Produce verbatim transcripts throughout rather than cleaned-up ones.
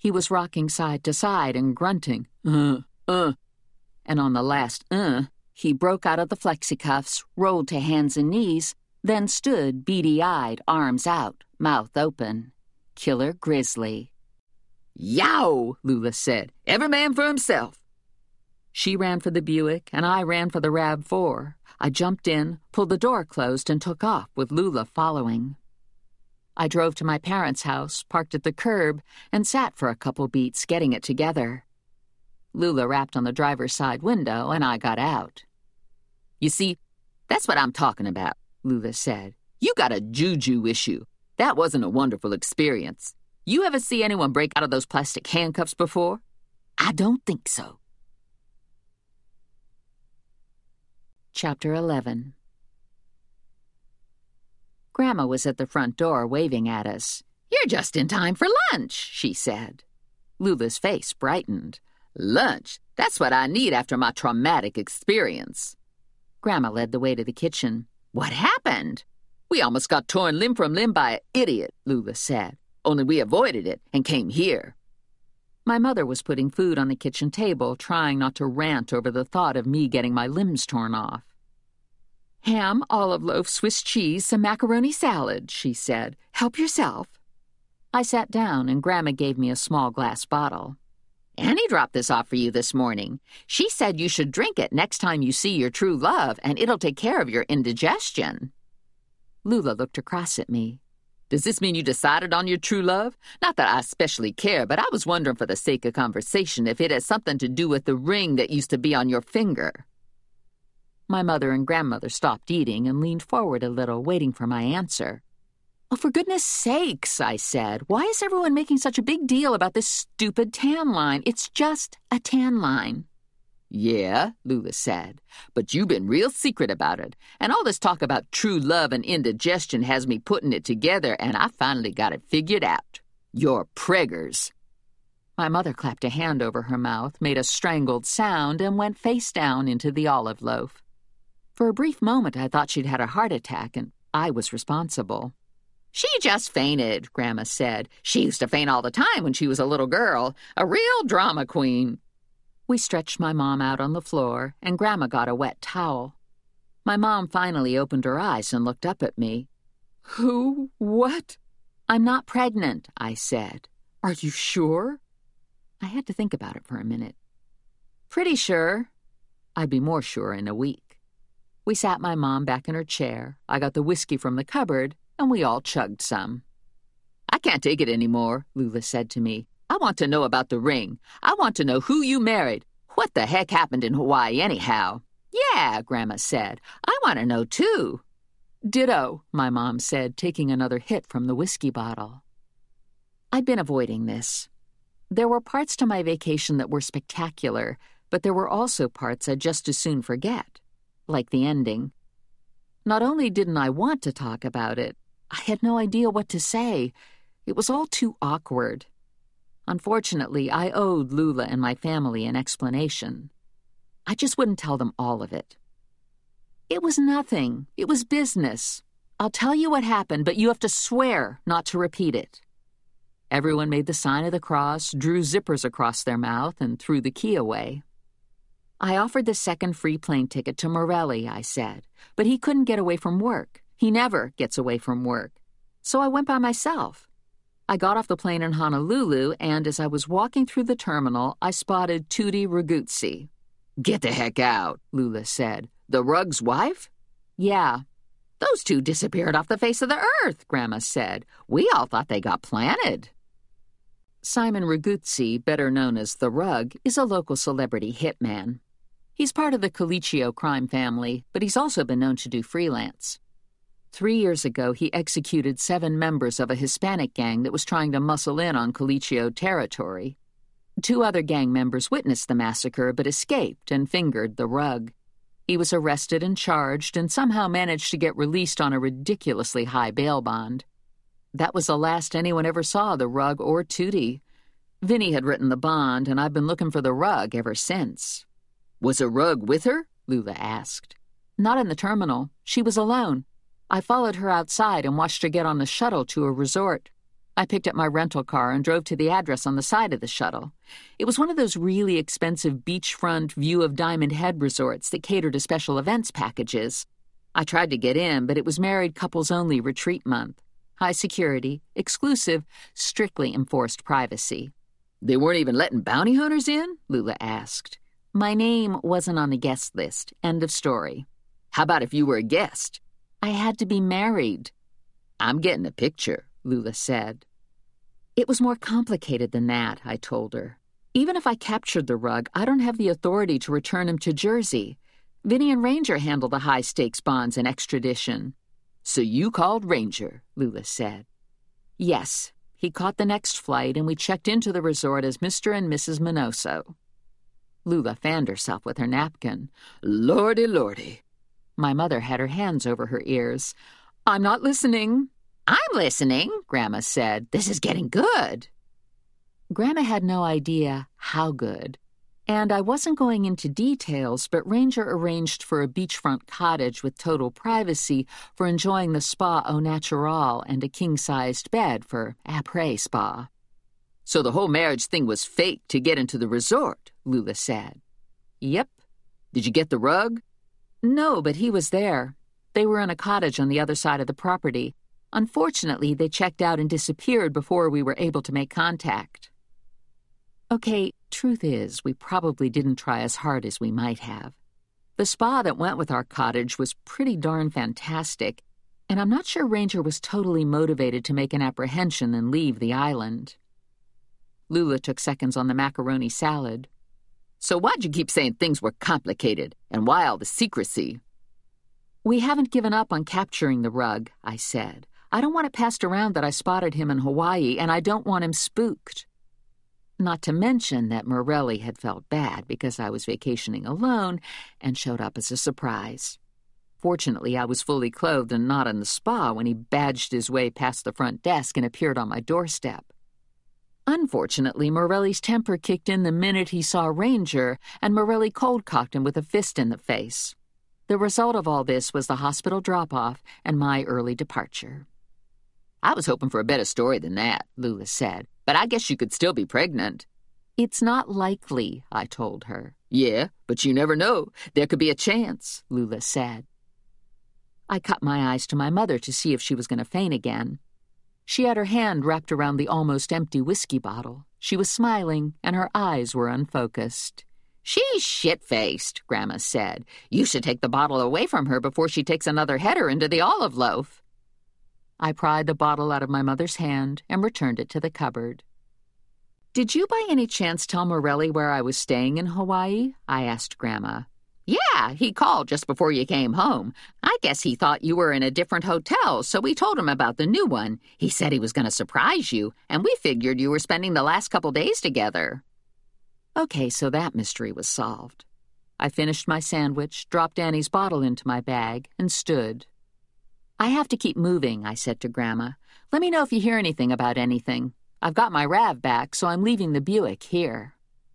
He was rocking side to side and grunting, uh, uh. And on the last uh, he broke out of the flexi-cuffs, rolled to hands and knees, then stood beady-eyed, arms out, mouth open. Killer Grizzly. "Yow!" Lula said. "Every man for himself." She ran for the Buick, and I ran for the RAV four. I jumped in, pulled the door closed, and took off, with Lula following. I drove to my parents' house, parked at the curb, and sat for a couple beats getting it together. Lula rapped on the driver's side window, and I got out. "You see, that's what I'm talking about," Lula said. "You got a juju issue. That wasn't a wonderful experience. You ever see anyone break out of those plastic handcuffs before? I don't think so." Chapter eleven. Grandma was at the front door waving at us. "You're just in time for lunch," she said. Lula's face brightened. "Lunch? That's what I need after my traumatic experience." Grandma led the way to the kitchen. "What happened?" "We almost got torn limb from limb by an idiot," Lula said. "Only we avoided it and came here." My mother was putting food on the kitchen table, trying not to rant over the thought of me getting my limbs torn off. "Ham, olive loaf, Swiss cheese, some macaroni salad," she said. "Help yourself." I sat down, and Grandma gave me a small glass bottle. "Annie dropped this off for you this morning. She said you should drink it next time you see your true love, and it'll take care of your indigestion." Lula looked across at me. "Does this mean you decided on your true love? Not that I especially care, but I was wondering for the sake of conversation if it has something to do with the ring that used to be on your finger." My mother and grandmother stopped eating and leaned forward a little, waiting for my answer. "Oh, for goodness sakes," I said. "Why is everyone making such a big deal about this stupid tan line? It's just a tan line." "Yeah," Lula said, "but you've been real secret about it, and all this talk about true love and indigestion has me putting it together, and I finally got it figured out. You're preggers." My mother clapped a hand over her mouth, made a strangled sound, and went face down into the olive loaf. For a brief moment, I thought she'd had a heart attack, and I was responsible. "She just fainted," Grandma said. "She used to faint all the time when she was a little girl. A real drama queen." We stretched my mom out on the floor, and Grandma got a wet towel. My mom finally opened her eyes and looked up at me. "Who? What?" "I'm not pregnant," I said. "Are you sure?" I had to think about it for a minute. "Pretty sure." I'd be more sure in a week. We sat my mom back in her chair. I got the whiskey from the cupboard, and we all chugged some. "I can't take it anymore," Lula said to me. "I want to know about the ring. I want to know who you married. What the heck happened in Hawaii anyhow?" "Yeah," Grandma said. "I want to know, too." "Ditto," my mom said, taking another hit from the whiskey bottle. I'd been avoiding this. There were parts to my vacation that were spectacular, but there were also parts I'd just as soon forget, like the ending. Not only didn't I want to talk about it, I had no idea what to say. It was all too awkward. Unfortunately, I owed Lula and my family an explanation. I just wouldn't tell them all of it. "It was nothing. It was business. I'll tell you what happened, but you have to swear not to repeat it." Everyone made the sign of the cross, drew zippers across their mouth, and threw the key away. "I offered the second free plane ticket to Morelli," I said, "but he couldn't get away from work. He never gets away from work. So I went by myself. I got off the plane in Honolulu, and as I was walking through the terminal, I spotted Tutti Raguzzi." "Get the heck out," Lula said. "The Rug's wife?" "Yeah." "Those two disappeared off the face of the earth," Grandma said. "We all thought they got planted." Simon Raguzzi, better known as The Rug, is a local celebrity hitman. He's part of the Colicchio crime family, but he's also been known to do freelance. Three years ago, he executed seven members of a Hispanic gang that was trying to muscle in on Colicchio territory. Two other gang members witnessed the massacre but escaped and fingered The Rug. He was arrested and charged and somehow managed to get released on a ridiculously high bail bond. That was the last anyone ever saw The Rug or Tutti. Vinny had written the bond, and I've been looking for The Rug ever since. "Was a Rug with her?" Lula asked. "Not in the terminal. She was alone. I followed her outside and watched her get on the shuttle to a resort. I picked up my rental car and drove to the address on the side of the shuttle. It was one of those really expensive beachfront view of Diamond Head resorts that cater to special events packages. I tried to get in, but it was married couples only retreat month. High security, exclusive, strictly enforced privacy. They weren't even letting bounty hunters in? Lula asked. My name wasn't on the guest list. End of story. How about if you were a guest? I had to be married. I'm getting a picture, Lula said. It was more complicated than that, I told her. Even if I captured the rug, I don't have the authority to return him to Jersey. Vinny and Ranger handle the high-stakes bonds and extradition. So you called Ranger, Lula said. Yes. He caught the next flight, and we checked into the resort as Mister and Missus Minoso. Lula fanned herself with her napkin. Lordy, lordy. My mother had her hands over her ears. I'm not listening. I'm listening, Grandma said. This is getting good. Grandma had no idea how good. And I wasn't going into details, but Ranger arranged for a beachfront cottage with total privacy for enjoying the spa au natural and a king-sized bed for après spa. So the whole marriage thing was fake to get into the resort, Lula said. Yep. Did you get the rug? No, but he was there. They were in a cottage on the other side of the property. Unfortunately, they checked out and disappeared before we were able to make contact. Okay, truth is, we probably didn't try as hard as we might have. The spa that went with our cottage was pretty darn fantastic, and I'm not sure Ranger was totally motivated to make an apprehension and leave the island. Lula took seconds on the macaroni salad. So why'd you keep saying things were complicated, and why all the secrecy? We haven't given up on capturing the rug, I said. I don't want it passed around that I spotted him in Hawaii, and I don't want him spooked. Not to mention that Morelli had felt bad because I was vacationing alone and showed up as a surprise. Fortunately, I was fully clothed and not in the spa when he badged his way past the front desk and appeared on my doorstep. Unfortunately, Morelli's temper kicked in the minute he saw Ranger, and Morelli cold-cocked him with a fist in the face. The result of all this was the hospital drop-off and my early departure. I was hoping for a better story than that, Lula said, but I guess you could still be pregnant. It's not likely, I told her. Yeah, but you never know. There could be a chance, Lula said. I cut my eyes to my mother to see if she was going to faint again. She had her hand wrapped around the almost empty whiskey bottle. She was smiling, and her eyes were unfocused. She's shit-faced, Grandma said. You should take the bottle away from her before she takes another header into the olive loaf. I pried the bottle out of my mother's hand and returned it to the cupboard. Did you by any chance tell Morelli where I was staying in Hawaii? I asked Grandma. Yeah, he called just before you came home. I guess he thought you were in a different hotel, so we told him about the new one. He said he was going to surprise you, and we figured you were spending the last couple days together. Okay, so that mystery was solved. I finished my sandwich, dropped Annie's bottle into my bag, and stood. I have to keep moving, I said to Grandma. Let me know if you hear anything about anything. I've got my Rav back, so I'm leaving the Buick here.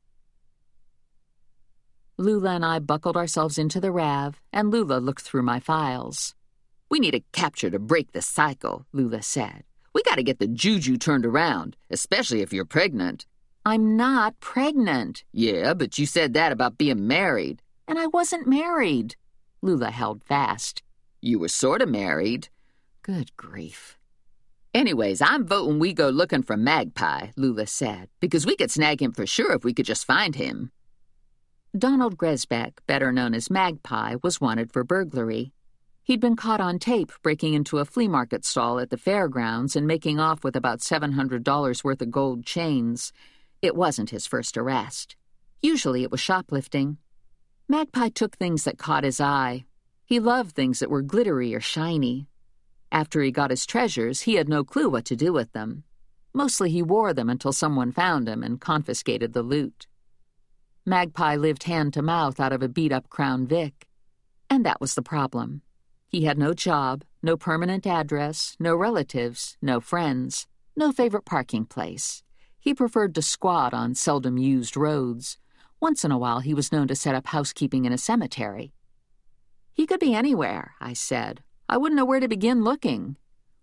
Lula and I buckled ourselves into the Rav, and Lula looked through my files. We need a capture to break the cycle, Lula said. We got to get the juju turned around, especially if you're pregnant. I'm not pregnant. Yeah, but you said that about being married. And I wasn't married. Lula held fast. You were sort of married. Good grief. Anyways, I'm voting we go looking for Magpie, Lula said, because we could snag him for sure if we could just find him. Donald Gresbeck, better known as Magpie, was wanted for burglary. He'd been caught on tape breaking into a flea market stall at the fairgrounds and making off with about seven hundred dollars worth of gold chains. It wasn't his first arrest. Usually it was shoplifting. Magpie took things that caught his eye. He loved things that were glittery or shiny. After he got his treasures, he had no clue what to do with them. Mostly he wore them until someone found him and confiscated the loot. Magpie lived hand-to-mouth out of a beat-up Crown Vic. And that was the problem. He had no job, no permanent address, no relatives, no friends, no favorite parking place. He preferred to squat on seldom-used roads. Once in a while he was known to set up housekeeping in a cemetery. He could be anywhere, I said. I wouldn't know where to begin looking.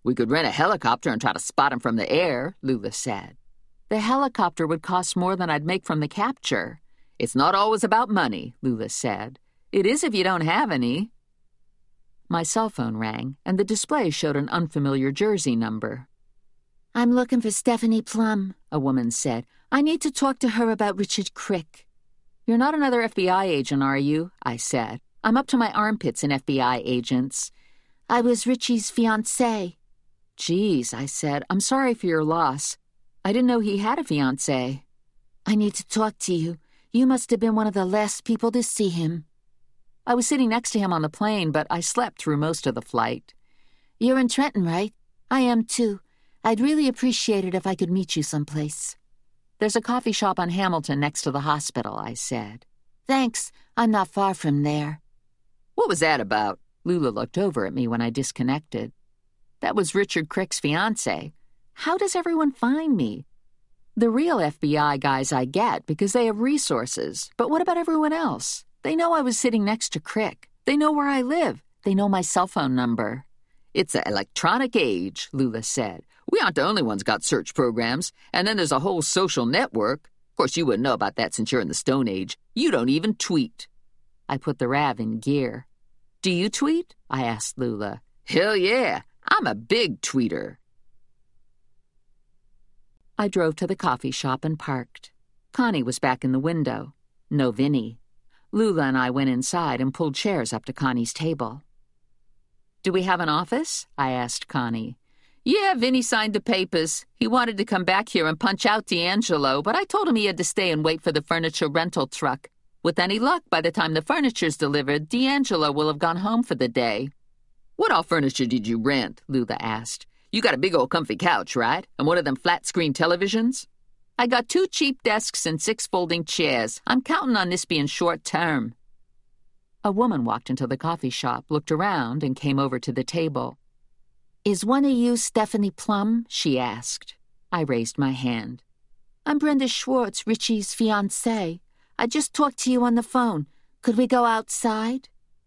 We could rent a helicopter and try to spot him from the air, Lula said. The helicopter would cost more than I'd make from the capture. It's not always about money, Lula said. It is if you don't have any. My cell phone rang, and the display showed an unfamiliar Jersey number. I'm looking for Stephanie Plum, a woman said. I need to talk to her about Richard Crick. You're not another F B I agent, are you? I said. I'm up to my armpits in F B I agents. I was Richie's fiancée. Geez, I said, I'm sorry for your loss. I didn't know he had a fiancée. I need to talk to you. You must have been one of the last people to see him. I was sitting next to him on the plane, but I slept through most of the flight. You're in Trenton, right? I am, too. I'd really appreciate it if I could meet you someplace. There's a coffee shop on Hamilton next to the hospital, I said. Thanks. I'm not far from there. What was that about? Lula looked over at me when I disconnected. That was Richard Crick's fiancée. How does everyone find me? The real F B I guys I get because they have resources. But what about everyone else? They know I was sitting next to Crick. They know where I live. They know my cell phone number. It's the electronic age, Lula said. We aren't the only ones got search programs. And then there's a whole social network. Of course, you wouldn't know about that since you're in the Stone Age. You don't even tweet. I put the R A V in gear. Do you tweet? I asked Lula. Hell yeah. I'm a big tweeter. I drove to the coffee shop and parked. Connie was back in the window. No Vinny. Lula and I went inside and pulled chairs up to Connie's table. Do we have an office? I asked Connie. Yeah, Vinny signed the papers. He wanted to come back here and punch out D'Angelo, but I told him he had to stay and wait for the furniture rental truck. With any luck, by the time the furniture's delivered, D'Angelo will have gone home for the day. What all furniture did you rent? Lula asked. You got a big old comfy couch, right? And one of them flat-screen televisions? I got two cheap desks and six folding chairs. I'm counting on this being short-term. A woman walked into the coffee shop, looked around, and came over to the table. Is one of you Stephanie Plum? She asked. I raised my hand. I'm Brenda Schwartz, Richie's fiancée. I just talked to you on the phone. Could we go outside?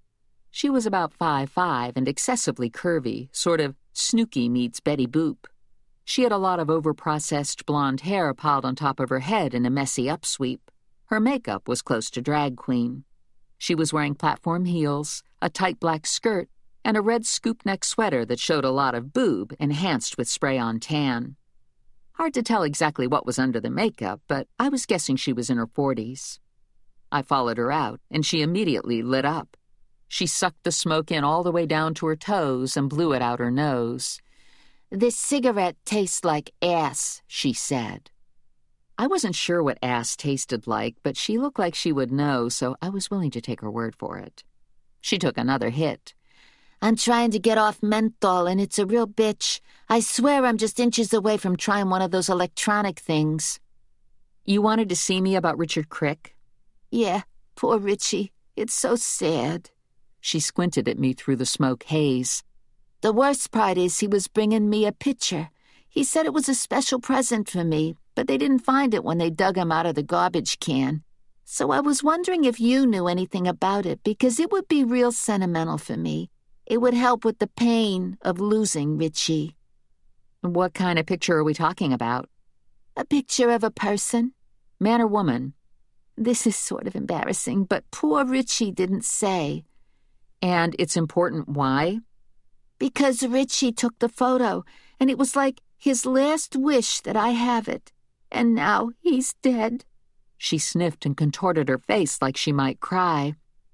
She was about five five and excessively curvy, sort of Snooki meets Betty Boop. She had a lot of over-processed blonde hair piled on top of her head in a messy upsweep. Her makeup was close to drag queen. She was wearing platform heels, a tight black skirt, and a red scoop-neck sweater that showed a lot of boob, enhanced with spray-on tan. Hard to tell exactly what was under the makeup, but I was guessing she was in her forties. I followed her out, and she immediately lit up. She sucked the smoke in all the way down to her toes and blew it out her nose. This cigarette tastes like ass, she said. I wasn't sure what ass tasted like, but she looked like she would know, so I was willing to take her word for it. She took another hit. I'm trying to get off menthol, and it's a real bitch. I swear I'm just inches away from trying one of those electronic things. You wanted to see me about Richard Crick? Yeah, poor Richie. It's so sad. She squinted at me through the smoke haze. The worst part is he was bringing me a picture. He said it was a special present for me, but they didn't find it when they dug him out of the garbage can. So I was wondering if you knew anything about it, because it would be real sentimental for me. It would help with the pain of losing Richie. What kind of picture are we talking about? A picture of a person. Man or woman? This is sort of embarrassing, but poor Richie didn't say. And it's important why? Because Richie took the photo, and it was like his last wish that I have it. And now he's dead. She sniffed and contorted her face like she might cry.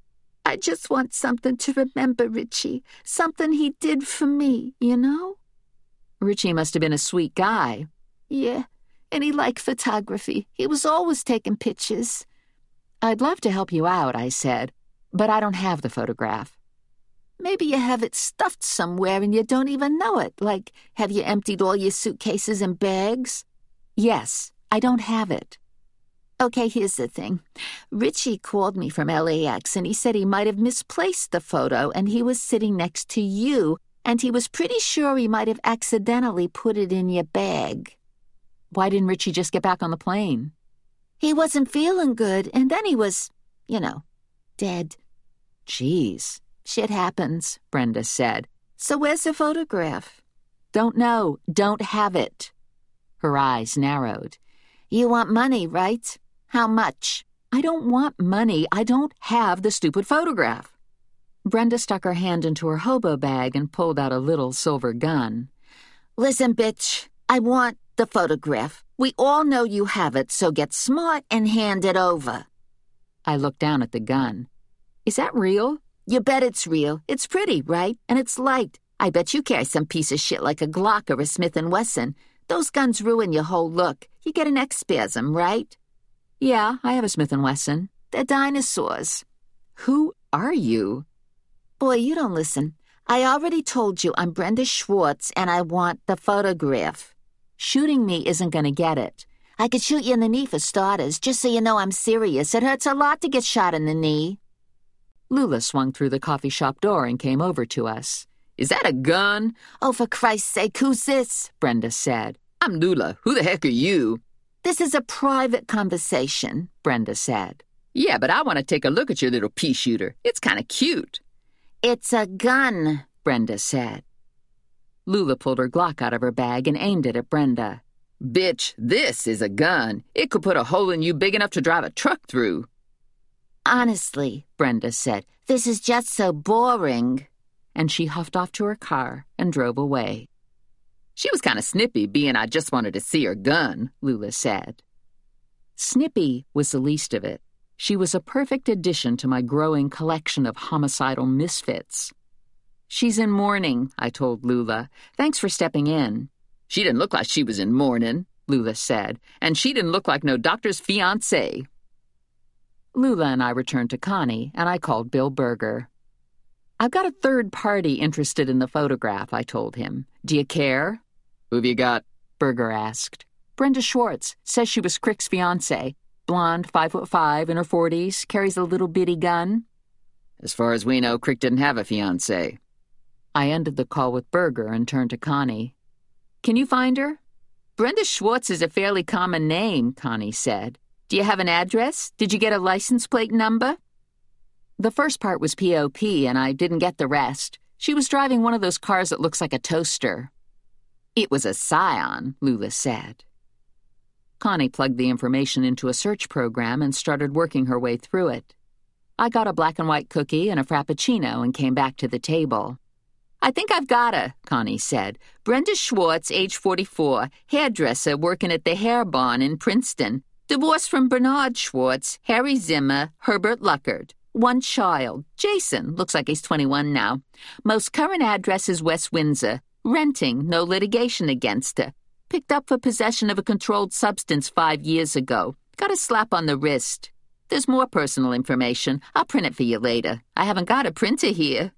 I just want something to remember Richie, something he did for me, you know? Richie must have been a sweet guy. Yeah, and he liked photography. He was always taking pictures. I'd love to help you out, I said, but I don't have the photograph. Maybe you have it stuffed somewhere and you don't even know it. Like, have you emptied all your suitcases and bags? Yes, I don't have it. Okay, here's the thing. Richie called me from L A X and he said he might have misplaced the photo and he was sitting next to you and he was pretty sure he might have accidentally put it in your bag. Why didn't Richie just get back on the plane? He wasn't feeling good and then he was, you know, dead. Jeez. Shit happens, Brenda said. So where's the photograph? Don't know. Don't have it. Her eyes narrowed. You want money, right? How much? I don't want money. I don't have the stupid photograph. Brenda stuck her hand into her hobo bag and pulled out a little silver gun. Listen, bitch, I want the photograph. We all know you have it, so get smart and hand it over. I looked down at the gun. Is that real? You bet it's real. It's pretty, right? And it's light. I bet you carry some piece of shit like a Glock or a Smith and Wesson. Those guns ruin your whole look. You get an X-spasm, right? Yeah, I have a Smith and Wesson. They're dinosaurs. Who are you? Boy, you don't listen. I already told you I'm Brenda Schwartz and I want the photograph. Shooting me isn't going to get it. I could shoot you in the knee for starters, just so you know I'm serious. It hurts a lot to get shot in the knee. Lula swung through the coffee shop door and came over to us. Is that a gun? Oh, for Christ's sake, who's this? Brenda said. I'm Lula. Who the heck are you? This is a private conversation, Brenda said. Yeah, but I want to take a look at your little pea shooter. It's kind of cute. It's a gun, Brenda said. Lula pulled her Glock out of her bag and aimed it at Brenda. Bitch, this is a gun. It could put a hole in you big enough to drive a truck through. Honestly, Brenda said, this is just so boring. And she huffed off to her car and drove away. She was kind of snippy, being I just wanted to see her gun, Lula said. Snippy was the least of it. She was a perfect addition to my growing collection of homicidal misfits. She's in mourning, I told Lula. Thanks for stepping in. She didn't look like she was in mourning, Lula said, and she didn't look like no doctor's fiancé. Lula and I returned to Connie, and I called Bill Berger. I've got a third party interested in the photograph, I told him. Do you care? Who've you got? Berger asked. Brenda Schwartz. Says she was Crick's fiancé. Blonde, five foot five, in her forties, carries a little bitty gun. As far as we know, Crick didn't have a fiancé. I ended the call with Berger and turned to Connie. Can you find her? Brenda Schwartz is a fairly common name, Connie said. Do you have an address? Did you get a license plate number? The first part was P O P, and I didn't get the rest. She was driving one of those cars that looks like a toaster. It was a Scion, Lula said. Connie plugged the information into a search program and started working her way through it. I got a black and white cookie and a frappuccino and came back to the table. I think I've got her, Connie said. Brenda Schwartz, age forty-four, hairdresser working at the Hair Barn in Princeton. Divorced from Bernard Schwartz, Harry Zimmer, Herbert Luckard. One child, Jason, looks like he's twenty-one now. Most current address is West Windsor. Renting, no litigation against her. Picked up for possession of a controlled substance five years ago. Got a slap on the wrist. There's more personal information. I'll print it for you later. I haven't got a printer here.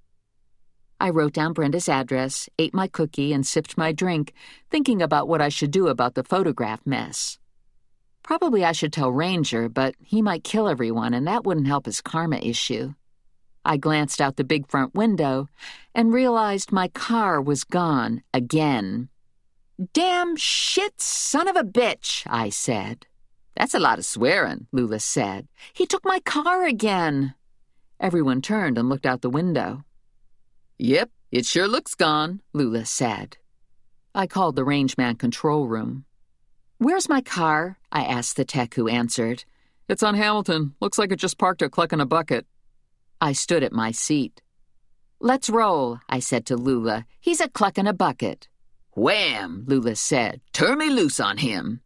I wrote down Brenda's address, ate my cookie, and sipped my drink, thinking about what I should do about the photograph mess. Probably I should tell Ranger, but he might kill everyone, and that wouldn't help his karma issue. I glanced out the big front window and realized my car was gone again. Damn shit son of a bitch, I said. That's a lot of swearing, Lula said. He took my car again. Everyone turned and looked out the window. Yep, it sure looks gone, Lula said. I called the rangeman control room. Where's my car? I asked the tech who answered. It's on Hamilton. Looks like it just parked at Cluck in a Bucket. I stood at my seat. Let's roll, I said to Lula. He's a Cluck in a Bucket. Wham, Lula said. Turn me loose on him.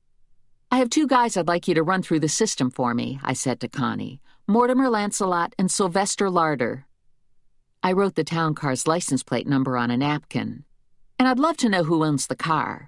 I have two guys I'd like you to run through the system for me, I said to Connie. Mortimer Lancelot and Sylvester Larder. I wrote the town car's license plate number on a napkin. And I'd love to know who owns the car.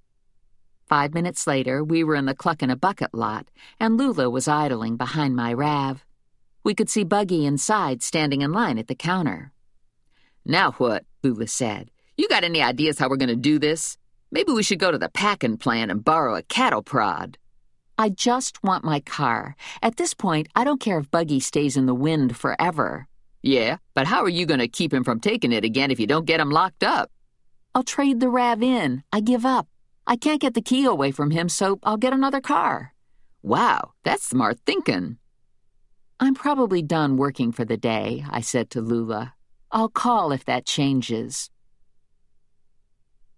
Five minutes later, we were in the Cluck in a Bucket lot, and Lula was idling behind my Rav. We could see Buggy inside, standing in line at the counter. Now what? Lula said. You got any ideas how we're going to do this? Maybe we should go to the packing plant and borrow a cattle prod. I just want my car. At this point, I don't care if Buggy stays in the wind forever. Yeah, but how are you going to keep him from taking it again if you don't get him locked up? I'll trade the Rav in. I give up. I can't get the key away from him, so I'll get another car. Wow, that's smart thinking. I'm probably done working for the day, I said to Lula. I'll call if that changes.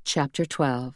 Chapter twelve.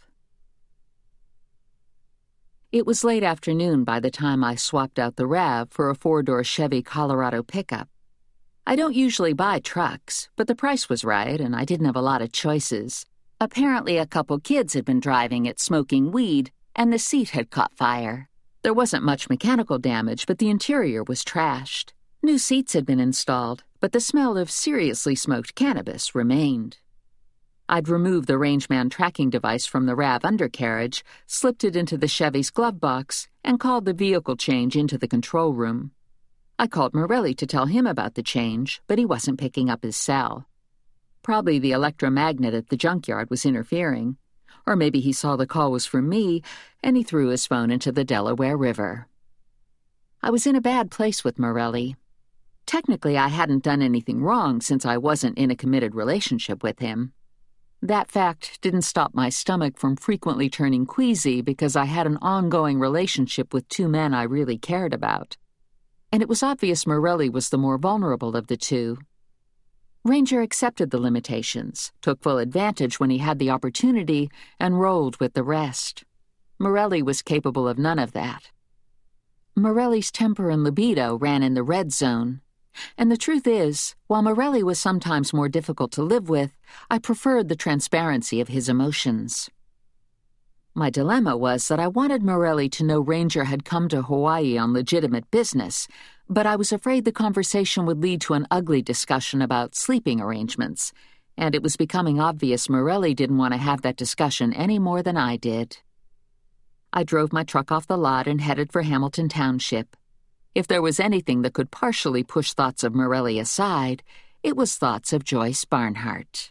It was late afternoon by the time I swapped out the RAV for a four-door Chevy Colorado pickup. I don't usually buy trucks, but the price was right and I didn't have a lot of choices. Apparently a couple kids had been driving it smoking weed, and the seat had caught fire. There wasn't much mechanical damage, but the interior was trashed. New seats had been installed, but the smell of seriously smoked cannabis remained. I'd removed the Rangeman tracking device from the RAV undercarriage, slipped it into the Chevy's glove box, and called the vehicle change into the control room. I called Morelli to tell him about the change, but he wasn't picking up his cell. Probably the electromagnet at the junkyard was interfering. Or maybe he saw the call was from me, and he threw his phone into the Delaware River. I was in a bad place with Morelli. Technically, I hadn't done anything wrong since I wasn't in a committed relationship with him. That fact didn't stop my stomach from frequently turning queasy because I had an ongoing relationship with two men I really cared about. And it was obvious Morelli was the more vulnerable of the two. Ranger accepted the limitations, took full advantage when he had the opportunity, and rolled with the rest. Morelli was capable of none of that. Morelli's temper and libido ran in the red zone. And the truth is, while Morelli was sometimes more difficult to live with, I preferred the transparency of his emotions. My dilemma was that I wanted Morelli to know Ranger had come to Hawaii on legitimate business, but I was afraid the conversation would lead to an ugly discussion about sleeping arrangements, and it was becoming obvious Morelli didn't want to have that discussion any more than I did. I drove my truck off the lot and headed for Hamilton Township. If there was anything that could partially push thoughts of Morelli aside, it was thoughts of Joyce Barnhart.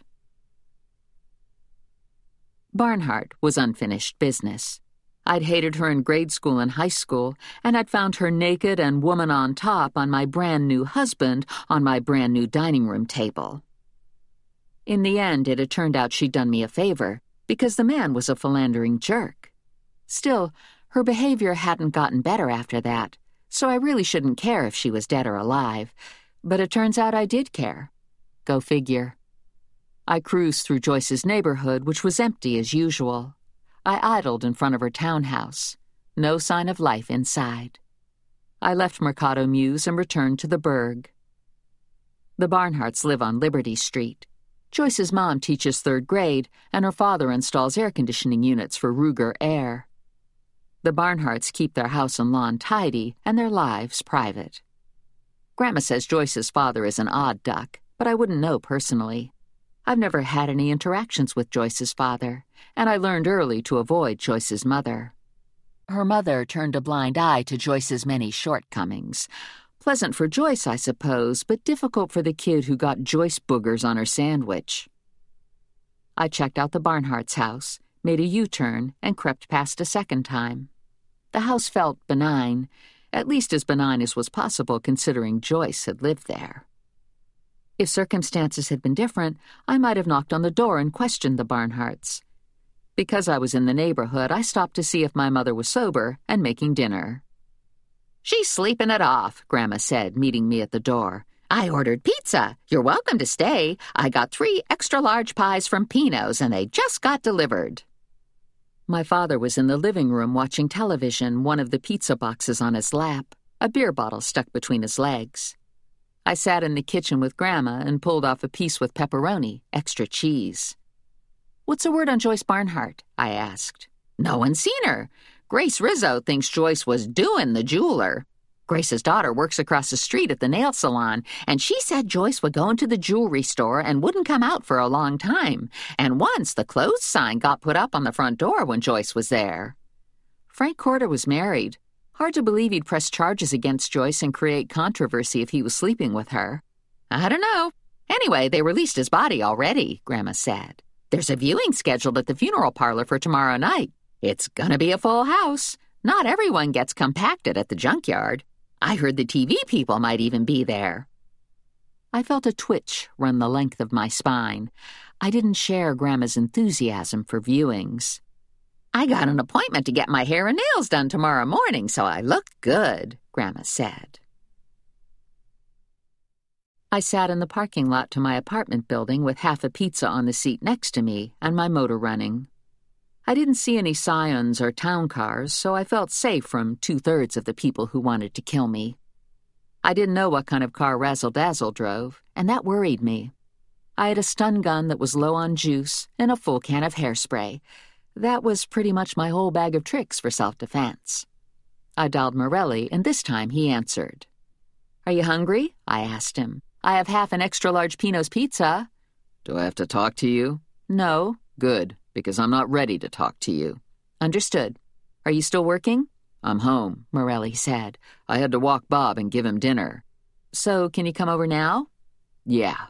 Barnhart was unfinished business. I'd hated her in grade school and high school, and I'd found her naked and woman on top on my brand-new husband on my brand-new dining room table. In the end, it had turned out she'd done me a favor, because the man was a philandering jerk. Still, her behavior hadn't gotten better after that, so I really shouldn't care if she was dead or alive. But it turns out I did care. Go figure. I cruised through Joyce's neighborhood, which was empty as usual. I idled in front of her townhouse. No sign of life inside. I left Mercado Mews and returned to the Berg. The Barnharts live on Liberty Street. Joyce's mom teaches third grade, and her father installs air conditioning units for Ruger Air. The Barnharts keep their house and lawn tidy and their lives private. Grandma says Joyce's father is an odd duck, but I wouldn't know personally. I've never had any interactions with Joyce's father, and I learned early to avoid Joyce's mother. Her mother turned a blind eye to Joyce's many shortcomings. Pleasant for Joyce, I suppose, but difficult for the kid who got Joyce boogers on her sandwich. I checked out the Barnhart's house, made a U-turn, and crept past a second time. The house felt benign, at least as benign as was possible considering Joyce had lived there. If circumstances had been different, I might have knocked on the door and questioned the Barnharts. Because I was in the neighborhood, I stopped to see if my mother was sober and making dinner. "She's sleeping it off," Grandma said, meeting me at the door. "I ordered pizza. You're welcome to stay. I got three extra-large pies from Pino's, and they just got delivered." My father was in the living room watching television, one of the pizza boxes on his lap, a beer bottle stuck between his legs. I sat in the kitchen with Grandma and pulled off a piece with pepperoni, extra cheese. "What's the word on Joyce Barnhart?" I asked. "No one's seen her. Grace Rizzo thinks Joyce was doing the jeweler. Grace's daughter works across the street at the nail salon, and she said Joyce would go into the jewelry store and wouldn't come out for a long time. And once the closed sign got put up on the front door when Joyce was there." Frank Corder was married. Hard to believe he'd press charges against Joyce and create controversy if he was sleeping with her. "I don't know. Anyway, they released his body already," Grandma said. "There's a viewing scheduled at the funeral parlor for tomorrow night. It's gonna be a full house. Not everyone gets compacted at the junkyard. I heard the T V people might even be there." I felt a twitch run the length of my spine. I didn't share Grandma's enthusiasm for viewings. "I got an appointment to get my hair and nails done tomorrow morning, so I look good," Grandma said. I sat in the parking lot to my apartment building with half a pizza on the seat next to me and my motor running. I didn't see any scions or town cars, so I felt safe from two-thirds of the people who wanted to kill me. I didn't know what kind of car Razzle-Dazzle drove, and that worried me. I had a stun gun that was low on juice and a full can of hairspray. That was pretty much my whole bag of tricks for self-defense. I dialed Morelli, and this time he answered. "Are you hungry?" I asked him. "I have half an extra-large Pino's pizza." Do I have to talk to you? No. Good, because I'm not ready to talk to you. Understood. Are you still working? I'm home, Morelli said. I had to walk Bob and give him dinner. So can you come over now? Yeah.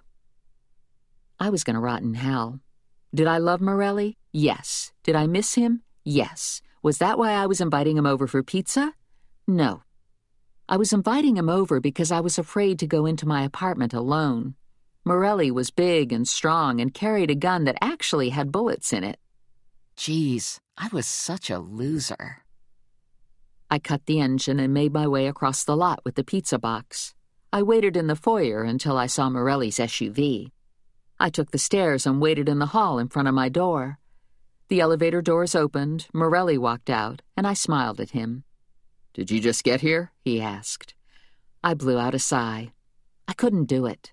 I was going to rot in hell. Did I love Morelli? Yes. Did I miss him? Yes. Was that why I was inviting him over for pizza? No. I was inviting him over because I was afraid to go into my apartment alone. Morelli was big and strong and carried a gun that actually had bullets in it. Geez, I was such a loser. I cut the engine and made my way across the lot with the pizza box. I waited in the foyer until I saw Morelli's S U V. I took the stairs and waited in the hall in front of my door. The elevator doors opened, Morelli walked out, and I smiled at him. "Did you just get here?" he asked. I blew out a sigh. I couldn't do it.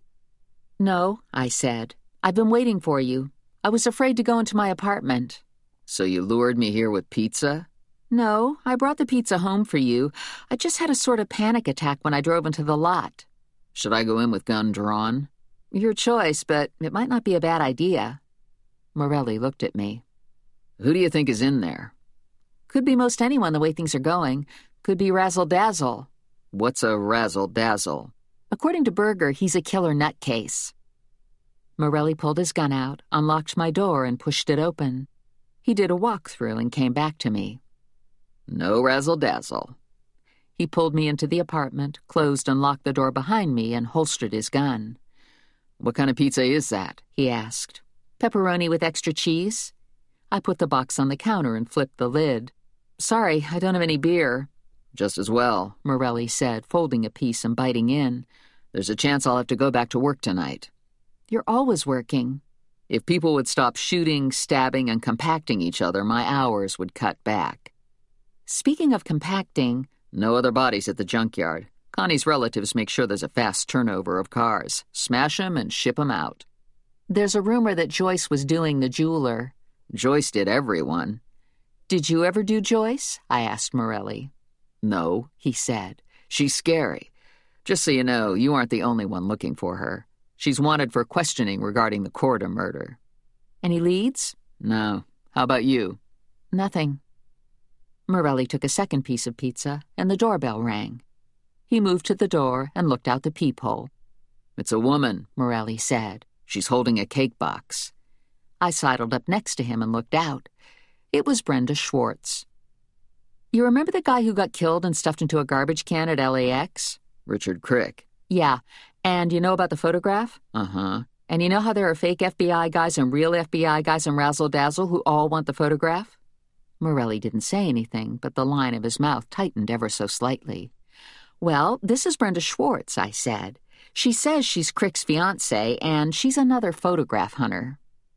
"No," I said. "I've been waiting for you. I was afraid to go into my apartment." "So you lured me here with pizza?" "No, I brought the pizza home for you. I just had a sort of panic attack when I drove into the lot." "Should I go in with gun drawn?" "Your choice, but it might not be a bad idea." Morelli looked at me. "Who do you think is in there?" "Could be most anyone the way things are going. Could be Razzle-Dazzle." "What's a Razzle-Dazzle?" "According to Berger, he's a killer nutcase." Morelli pulled his gun out, unlocked my door, and pushed it open. He did a walk-through and came back to me. "No Razzle-Dazzle." He pulled me into the apartment, closed and locked the door behind me, and holstered his gun. "What kind of pizza is that?" he asked. "Pepperoni with extra cheese." I put the box on the counter and flipped the lid. "Sorry, I don't have any beer." "Just as well," Morelli said, folding a piece and biting in. "There's a chance I'll have to go back to work tonight." "You're always working." "If people would stop shooting, stabbing, and compacting each other, my hours would cut back." "Speaking of compacting..." "No other bodies at the junkyard. Connie's relatives make sure there's a fast turnover of cars. Smash 'em and ship 'em out." "There's a rumor that Joyce was doing the jeweler." "Joyce did everyone." "Did you ever do Joyce?" I asked Morelli. "No," he said. "She's scary. Just so you know, you aren't the only one looking for her. She's wanted for questioning regarding the Corda murder." "Any leads?" "No. How about you?" "Nothing." Morelli took a second piece of pizza, and the doorbell rang. He moved to the door and looked out the peephole. "It's a woman," Morelli said. "She's holding a cake box." I sidled up next to him and looked out. It was Brenda Schwartz. "You remember the guy who got killed and stuffed into a garbage can at L A X? Richard Crick. "Yeah. And you know about the photograph?" Uh-huh. "And you know how there are fake F B I guys and real F B I guys and Razzle-Dazzle who all want the photograph?" Morelli didn't say anything, but the line of his mouth tightened ever so slightly. "Well, this is Brenda Schwartz," I said. "She says she's Crick's fiancée, and she's another photograph hunter."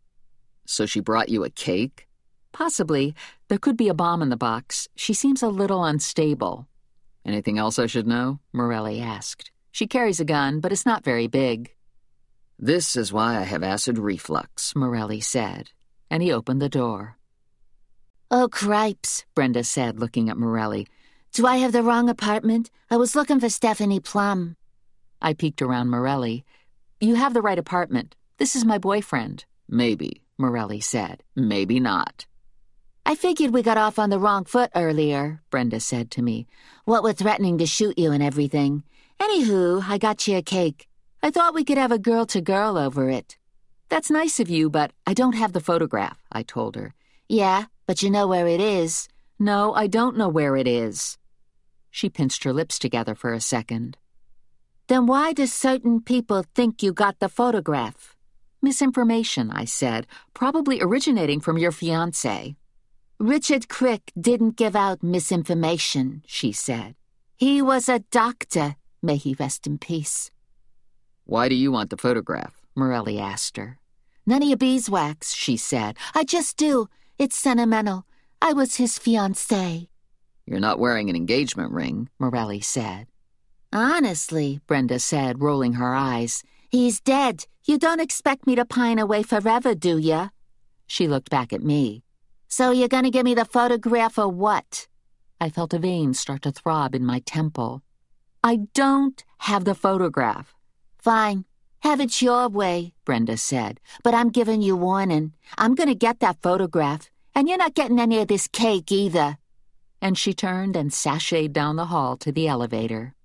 "So she brought you a cake?" "Possibly. There could be a bomb in the box. She seems a little unstable." "Anything else I should know?" Morelli asked. "She carries a gun, but it's not very big." "This is why I have acid reflux," Morelli said, and he opened the door. "Oh, cripes," Brenda said, looking at Morelli. "Do I have the wrong apartment? I was looking for Stephanie Plum." I peeked around Morelli. "You have the right apartment. This is my boyfriend." "Maybe," Morelli said. "Maybe not." "I figured we got off on the wrong foot earlier," Brenda said to me. "What with threatening to shoot you and everything. Anywho, I got you a cake. I thought we could have a girl-to-girl over it." "That's nice of you, but I don't have the photograph," I told her. "Yeah, but you know where it is." "No, I don't know where it is." She pinched her lips together for a second. "Then why do certain people think you got the photograph?" "Misinformation," I said, "probably originating from your fiancé." "Richard Crick didn't give out misinformation," she said. "He was a doctor, may he rest in peace." "Why do you want the photograph?" Morelli asked her. "None of your beeswax," she said. "I just do. It's sentimental. I was his fiancée. You're not wearing an engagement ring, Morelli said. Honestly, Brenda said, rolling her eyes, he's dead. You don't expect me to pine away forever, do ya? She looked back at me. So you're gonna give me the photograph or what? I felt a vein start to throb in my temple. I don't have the photograph. Fine. Have it your way, Brenda said. But I'm giving you warning. I'm gonna get that photograph, and you're not getting any of this cake either. And she turned and sashayed down the hall to the elevator.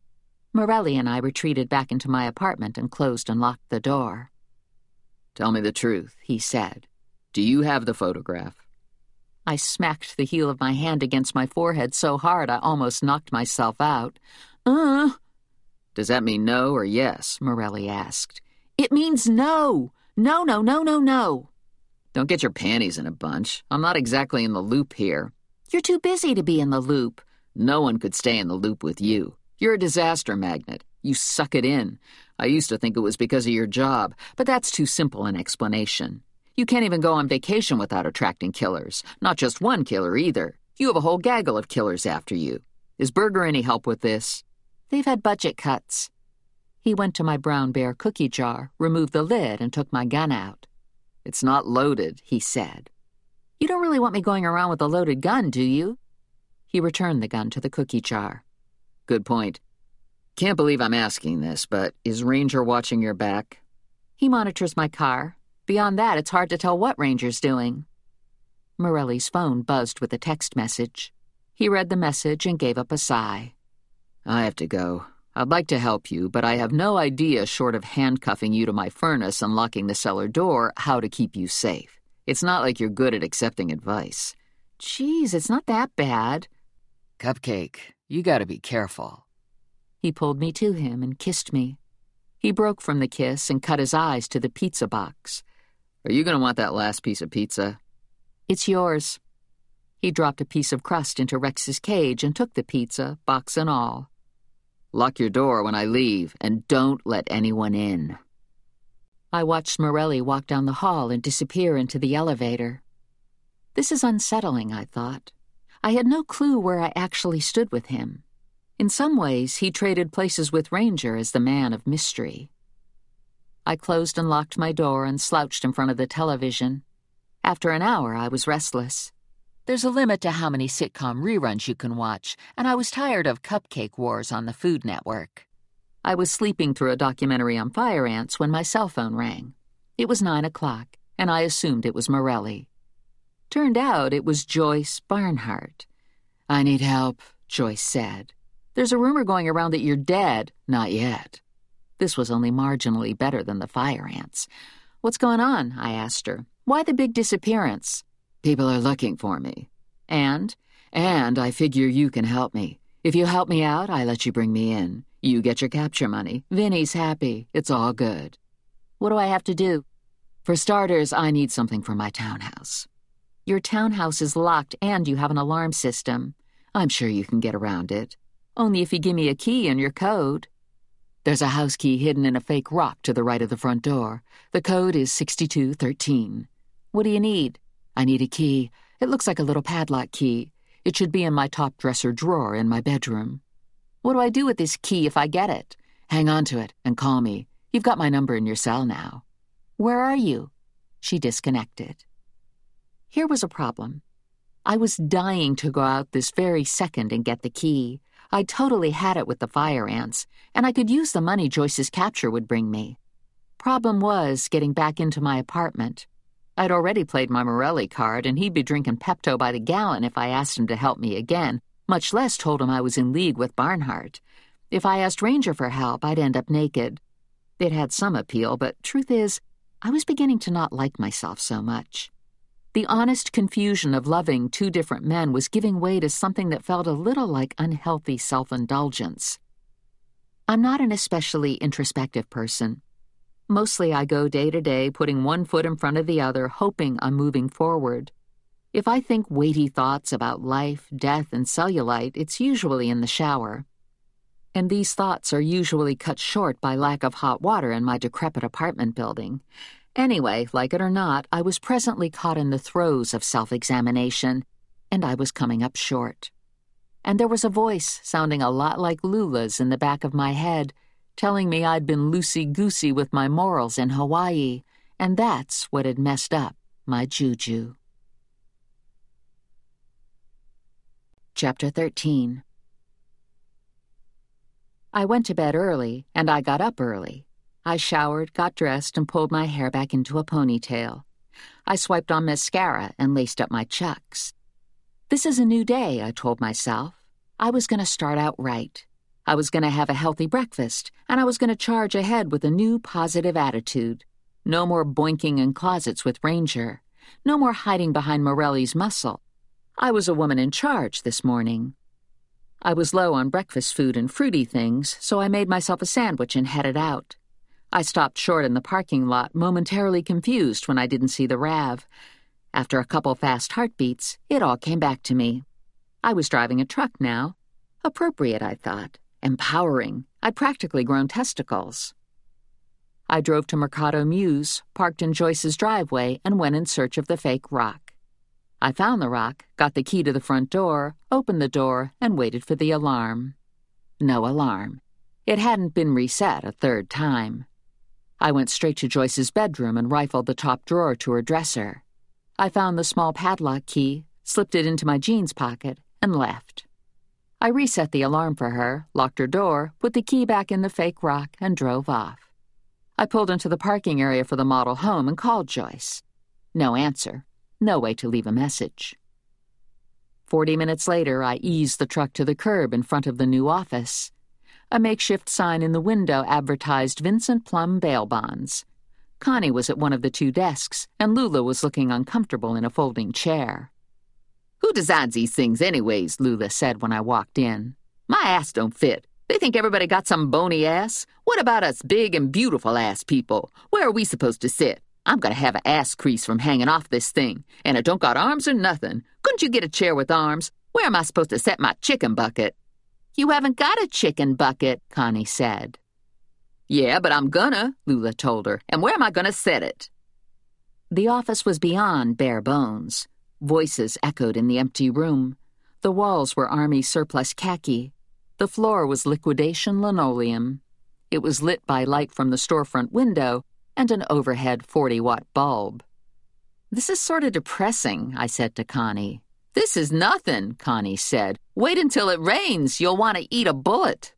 Morelli and I retreated back into my apartment and closed and locked the door. Tell me the truth, he said. Do you have the photograph? I smacked the heel of my hand against my forehead so hard I almost knocked myself out. Uh. Does that mean no or yes? Morelli asked. It means no. No, no, no, no, no. Don't get your panties in a bunch. I'm not exactly in the loop here. You're too busy to be in the loop. No one could stay in the loop with you. You're a disaster magnet. You suck it in. I used to think it was because of your job, but that's too simple an explanation. You can't even go on vacation without attracting killers. Not just one killer, either. You have a whole gaggle of killers after you. Is Berger any help with this? They've had budget cuts. He went to my Brown Bear cookie jar, removed the lid, and took my gun out. It's not loaded, he said. You don't really want me going around with a loaded gun, do you? He returned the gun to the cookie jar. Good point. Can't believe I'm asking this, but is Ranger watching your back? He monitors my car. Beyond that, it's hard to tell what Ranger's doing. Morelli's phone buzzed with a text message. He read the message and gave up a sigh. I have to go. I'd like to help you, but I have no idea, short of handcuffing you to my furnace and locking the cellar door, how to keep you safe. It's not like you're good at accepting advice. Geez, it's not that bad. Cupcake, you gotta be careful. He pulled me to him and kissed me. He broke from the kiss and cut his eyes to the pizza box. Are you gonna want that last piece of pizza? It's yours. He dropped a piece of crust into Rex's cage and took the pizza, box and all. Lock your door when I leave, and don't let anyone in. I watched Morelli walk down the hall and disappear into the elevator. This is unsettling, I thought. I had no clue where I actually stood with him. In some ways, he traded places with Ranger as the man of mystery. I closed and locked my door and slouched in front of the television. After an hour, I was restless. There's a limit to how many sitcom reruns you can watch, and I was tired of Cupcake Wars on the Food Network. I was sleeping through a documentary on fire ants when my cell phone rang. It was nine o'clock, and I assumed it was Morelli. Turned out it was Joyce Barnhart. I need help, Joyce said. There's a rumor going around that you're dead. Not yet. This was only marginally better than the fire ants. What's going on? I asked her. Why the big disappearance? People are looking for me. And? And I figure you can help me. If you help me out, I let you bring me in. You get your capture money. Vinny's happy. It's all good. What do I have to do? For starters, I need something for my townhouse. Your townhouse is locked and you have an alarm system. I'm sure you can get around it. Only if you give me a key and your code. There's a house key hidden in a fake rock to the right of the front door. The code is sixty-two thirteen. What do you need? I need a key. It looks like a little padlock key. It should be in my top dresser drawer in my bedroom. What do I do with this key if I get it? Hang on to it and call me. You've got my number in your cell now. Where are you? She disconnected. Here was a problem. I was dying to go out this very second and get the key. I totally had it with the fire ants, and I could use the money Joyce's capture would bring me. Problem was getting back into my apartment. I'd already played my Morelli card, and he'd be drinking Pepto by the gallon if I asked him to help me again, much less told him I was in league with Barnhart. If I asked Ranger for help, I'd end up naked. It had some appeal, but truth is, I was beginning to not like myself so much. The honest confusion of loving two different men was giving way to something that felt a little like unhealthy self-indulgence. I'm not an especially introspective person. Mostly I go day to day, putting one foot in front of the other, hoping I'm moving forward. If I think weighty thoughts about life, death, and cellulite, it's usually in the shower. And these thoughts are usually cut short by lack of hot water in my decrepit apartment building. Anyway, like it or not, I was presently caught in the throes of self-examination, and I was coming up short. And there was a voice sounding a lot like Lula's in the back of my head, telling me I'd been loosey-goosey with my morals in Hawaii, and that's what had messed up my juju. Chapter thirteen. I went to bed early, and I got up early. I showered, got dressed, and pulled my hair back into a ponytail. I swiped on mascara and laced up my chucks. This is a new day, I told myself. I was going to start out right. I was going to have a healthy breakfast, and I was going to charge ahead with a new positive attitude. No more boinking in closets with Ranger. No more hiding behind Morelli's muscle. I was a woman in charge this morning. I was low on breakfast food and fruity things, so I made myself a sandwich and headed out. I stopped short in the parking lot, momentarily confused when I didn't see the RAV. After a couple fast heartbeats, it all came back to me. I was driving a truck now. Appropriate, I thought. Empowering. I'd practically grown testicles. I drove to Mercado Muse, parked in Joyce's driveway, and went in search of the fake rock. I found the rock, got the key to the front door, opened the door, and waited for the alarm. No alarm. It hadn't been reset a third time. I went straight to Joyce's bedroom and rifled the top drawer to her dresser. I found the small padlock key, slipped it into my jeans pocket, and left. I reset the alarm for her, locked her door, put the key back in the fake rock, and drove off. I pulled into the parking area for the model home and called Joyce. No answer. No way to leave a message. Forty minutes later, I eased the truck to the curb in front of the new office. A makeshift sign in the window advertised Vincent Plum bail bonds. Connie was at one of the two desks, and Lula was looking uncomfortable in a folding chair. "Who designs these things anyways?" Lula said when I walked in. "My ass don't fit. They think everybody got some bony ass. What about us big and beautiful ass people? Where are we supposed to sit? I'm gonna have an ass crease from hanging off this thing, and it don't got arms or nothing. Couldn't you get a chair with arms? Where am I supposed to set my chicken bucket?" "You haven't got a chicken bucket," Connie said. "Yeah, but I'm gonna," Lula told her. "And where am I gonna set it?" The office was beyond bare bones. Voices echoed in the empty room. The walls were army surplus khaki. The floor was liquidation linoleum. It was lit by light from the storefront window and an overhead forty-watt bulb. "This is sort of depressing," I said to Connie. "This is nothing," Connie said. "Wait until it rains. You'll want to eat a bullet."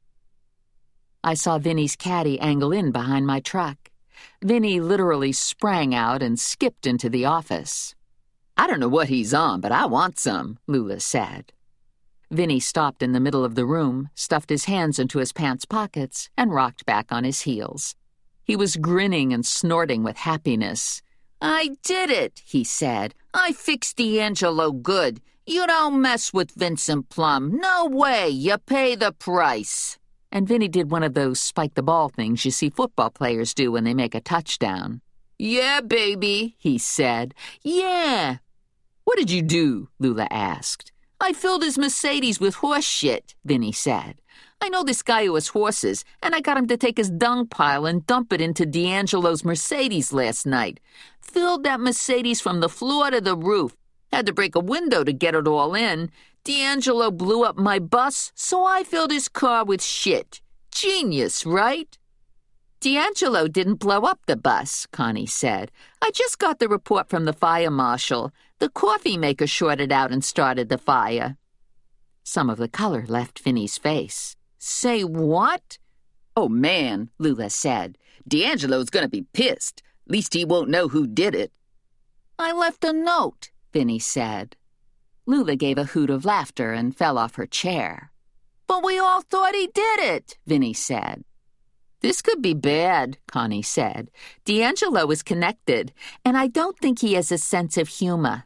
I saw Vinny's caddy angle in behind my truck. Vinny literally sprang out and skipped into the office. "I don't know what he's on, but I want some," Lula said. Vinny stopped in the middle of the room, stuffed his hands into his pants pockets, and rocked back on his heels. He was grinning and snorting with happiness. "I did it," he said. "I fixed D'Angelo good. You don't mess with Vincent Plum. No way. You pay the price." And Vinny did one of those spike-the-ball things you see football players do when they make a touchdown. "Yeah, baby," he said. "Yeah." "What did you do?" Lula asked. "I filled his Mercedes with horse shit," Vinny said. "I know this guy who has horses, and I got him to take his dung pile and dump it into D'Angelo's Mercedes last night. Filled that Mercedes from the floor to the roof. Had to break a window to get it all in. D'Angelo blew up my bus, so I filled his car with shit. Genius, right?" "D'Angelo didn't blow up the bus," Connie said. "I just got the report from the fire marshal. The coffee maker shorted out and started the fire." Some of the color left Vinny's face. "Say what?" "Oh, man," Lula said. "D'Angelo's gonna be pissed. Least he won't know who did it." "I left a note," Vinny said. Lula gave a hoot of laughter and fell off her chair. "But we all thought he did it," Vinny said. "This could be bad," Connie said. "D'Angelo is connected, and I don't think he has a sense of humor."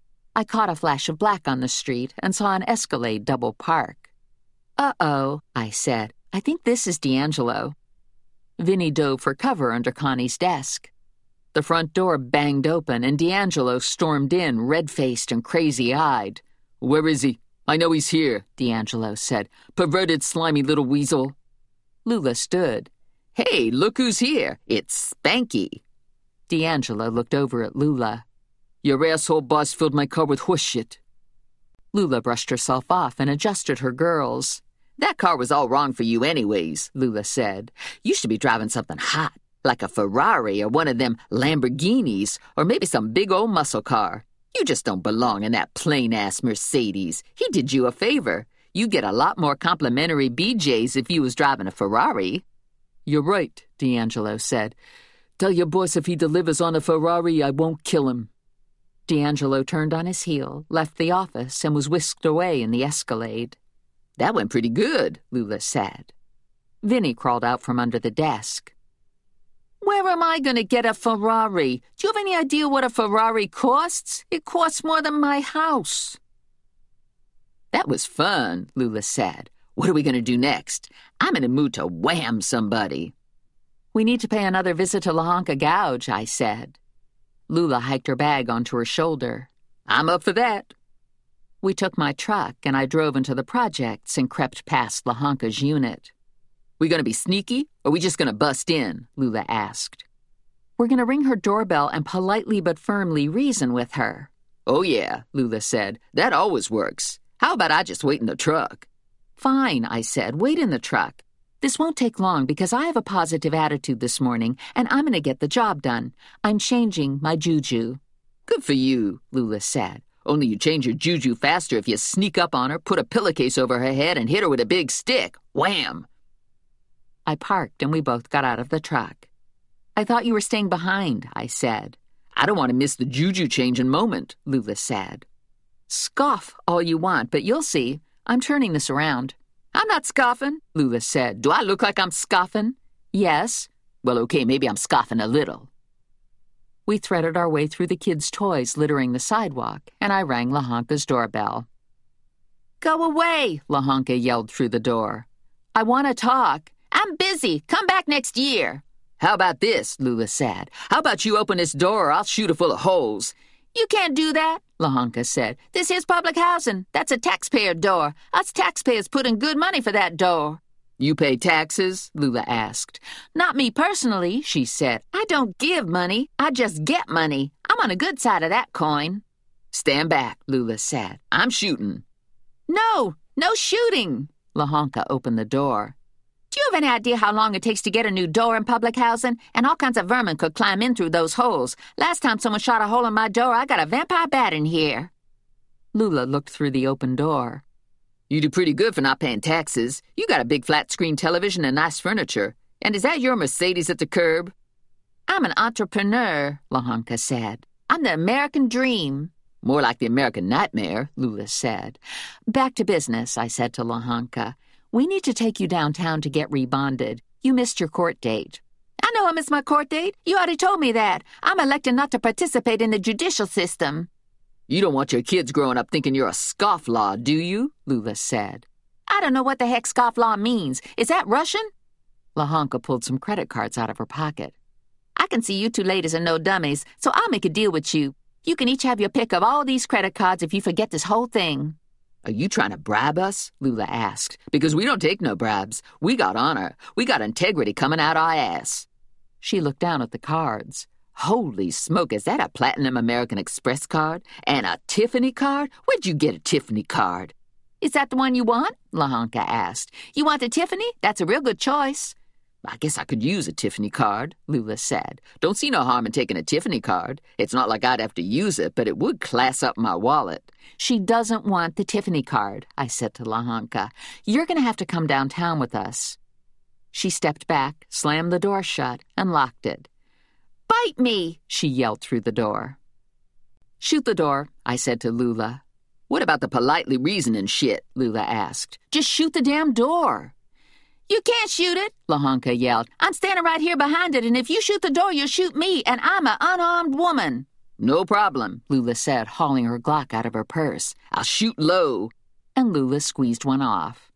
I caught a flash of black on the street and saw an Escalade double park. "Uh-oh," I said. "I think this is D'Angelo." Vinny dove for cover under Connie's desk. The front door banged open, and D'Angelo stormed in, red-faced and crazy-eyed. "Where is he? I know he's here," D'Angelo said. "Perverted, slimy little weasel." Lula stood. "Hey, look who's here. It's Spanky." D'Angelo looked over at Lula. Your asshole boss filled my car with horse shit. Lula brushed herself off and adjusted her girls. That car was all wrong for you anyways, Lula said. You should be driving something hot, like a Ferrari or one of them Lamborghinis, or maybe some big old muscle car. You just don't belong in that plain-ass Mercedes. He did you a favor. You'd get a lot more complimentary B Js if you was driving a Ferrari. You're right, D'Angelo said. Tell your boss if he delivers on a Ferrari, I won't kill him. D'Angelo turned on his heel, left the office, and was whisked away in the Escalade. That went pretty good, Lula said. Vinny crawled out from under the desk. Where am I going to get a Ferrari? Do you have any idea what a Ferrari costs? It costs more than my house. That was fun, Lula said. What are we going to do next? I'm in a mood to wham somebody. We need to pay another visit to Lehonka Gouge, I said. Lula hiked her bag onto her shoulder. I'm up for that. We took my truck, and I drove into the projects and crept past Lehonka's unit. We gonna be sneaky, or we just gonna bust in? Lula asked. We're gonna ring her doorbell and politely but firmly reason with her. Oh yeah, Lula said. That always works. How about I just wait in the truck? Fine, I said. Wait in the truck. This won't take long because I have a positive attitude this morning, and I'm gonna get the job done. I'm changing my juju. Good for you, Lula said. Only you change your juju faster if you sneak up on her, put a pillowcase over her head, and hit her with a big stick. Wham! I parked, and we both got out of the truck. I thought you were staying behind, I said. I don't want to miss the juju-changing moment, Lula said. Scoff all you want, but you'll see. I'm turning this around. I'm not scoffing, Lula said. Do I look like I'm scoffing? Yes. Well, okay, maybe I'm scoffing a little. We threaded our way through the kids' toys littering the sidewalk, and I rang Lehonka's doorbell. Go away, Lehonka yelled through the door. I want to talk. I'm busy. Come back next year. How about this, Lula said. How about you open this door or I'll shoot it full of holes. You can't do that, Lehonka said. This here's public housing. That's a taxpayer door. Us taxpayers put in good money for that door. You pay taxes? Lula asked. Not me personally, she said. I don't give money. I just get money. I'm on the good side of that coin. Stand back, Lula said. I'm shooting. No, no shooting. Lehonka opened the door. Do you have any idea how long it takes to get a new door in public housing? And all kinds of vermin could climb in through those holes. Last time someone shot a hole in my door, I got a vampire bat in here. Lula looked through the open door. You do pretty good for not paying taxes. You got a big flat-screen television and nice furniture. And is that your Mercedes at the curb? I'm an entrepreneur, Lehonka said. I'm the American dream. More like the American nightmare, Lula said. Back to business, I said to Lehonka. We need to take you downtown to get rebonded. You missed your court date. I know I missed my court date. You already told me that. I'm elected not to participate in the judicial system. You don't want your kids growing up thinking you're a scofflaw, do you? Lula said. I don't know what the heck scofflaw means. Is that Russian? Lehonka pulled some credit cards out of her pocket. I can see you two ladies are no dummies, so I'll make a deal with you. You can each have your pick of all these credit cards if you forget this whole thing. Are you trying to bribe us? Lula asked. Because we don't take no bribes. We got honor. We got integrity coming out our ass. She looked down at the cards. Holy smoke, is that a Platinum American Express card? And a Tiffany card? Where'd you get a Tiffany card? Is that the one you want? Lehonka asked. You want a Tiffany? That's a real good choice. I guess I could use a Tiffany card, Lula said. Don't see no harm in taking a Tiffany card. It's not like I'd have to use it, but it would class up my wallet. She doesn't want the Tiffany card, I said to Lehonka. You're going to have to come downtown with us. She stepped back, slammed the door shut, and locked it. Bite me, she yelled through the door. Shoot the door, I said to Lula. What about the politely reasoning shit? Lula asked. Just shoot the damn door. You can't shoot it, Lehonka yelled. I'm standing right here behind it, and if you shoot the door, you'll shoot me, and I'm an unarmed woman. No problem, Lula said, hauling her Glock out of her purse. I'll shoot low. And Lula squeezed one off.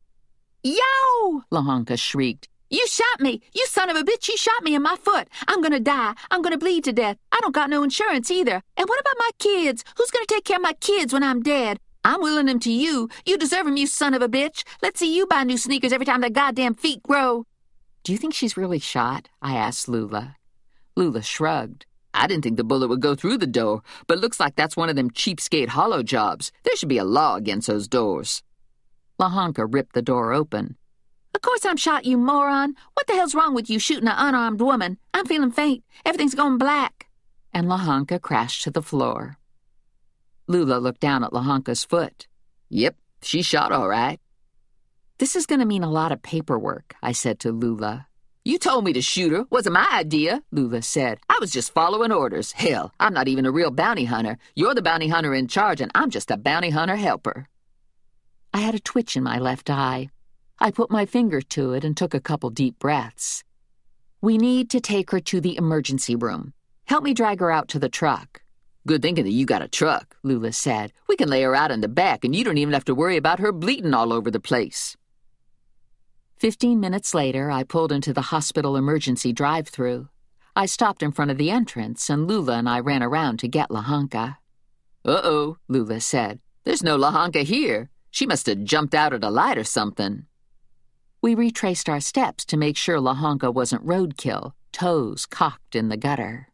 Yow! Lehonka shrieked. You shot me! You son of a bitch, you shot me in my foot. I'm gonna die. I'm gonna bleed to death. I don't got no insurance either. And what about my kids? Who's gonna take care of my kids when I'm dead? I'm willing them to you. You deserve them, you son of a bitch. Let's see you buy new sneakers every time their goddamn feet grow. Do you think she's really shot? I asked Lula. Lula shrugged. I didn't think the bullet would go through the door, but looks like that's one of them cheapskate hollow jobs. There should be a law against those doors. Lahonka ripped the door open. Of course I'm shot, you moron. What the hell's wrong with you shooting an unarmed woman? I'm feeling faint. Everything's going black. And Lahonka crashed to the floor. Lula looked down at Lahonka's foot. Yep, she's shot all right. This is going to mean a lot of paperwork, I said to Lula. You told me to shoot her. Wasn't my idea, Lula said. I was just following orders. Hell, I'm not even a real bounty hunter. You're the bounty hunter in charge, and I'm just a bounty hunter helper. I had a twitch in my left eye. I put my finger to it and took a couple deep breaths. We need to take her to the emergency room. Help me drag her out to the truck. Good thinking that you got a truck, Lula said. We can lay her out in the back, and you don't even have to worry about her bleeding all over the place. Fifteen minutes later, I pulled into the hospital emergency drive-thru. I stopped in front of the entrance, and Lula and I ran around to get Lahonka. Uh-oh, Lula said. There's no Lahonka here. She must have jumped out at a light or something. We retraced our steps to make sure Lahonka wasn't roadkill, toes cocked in the gutter.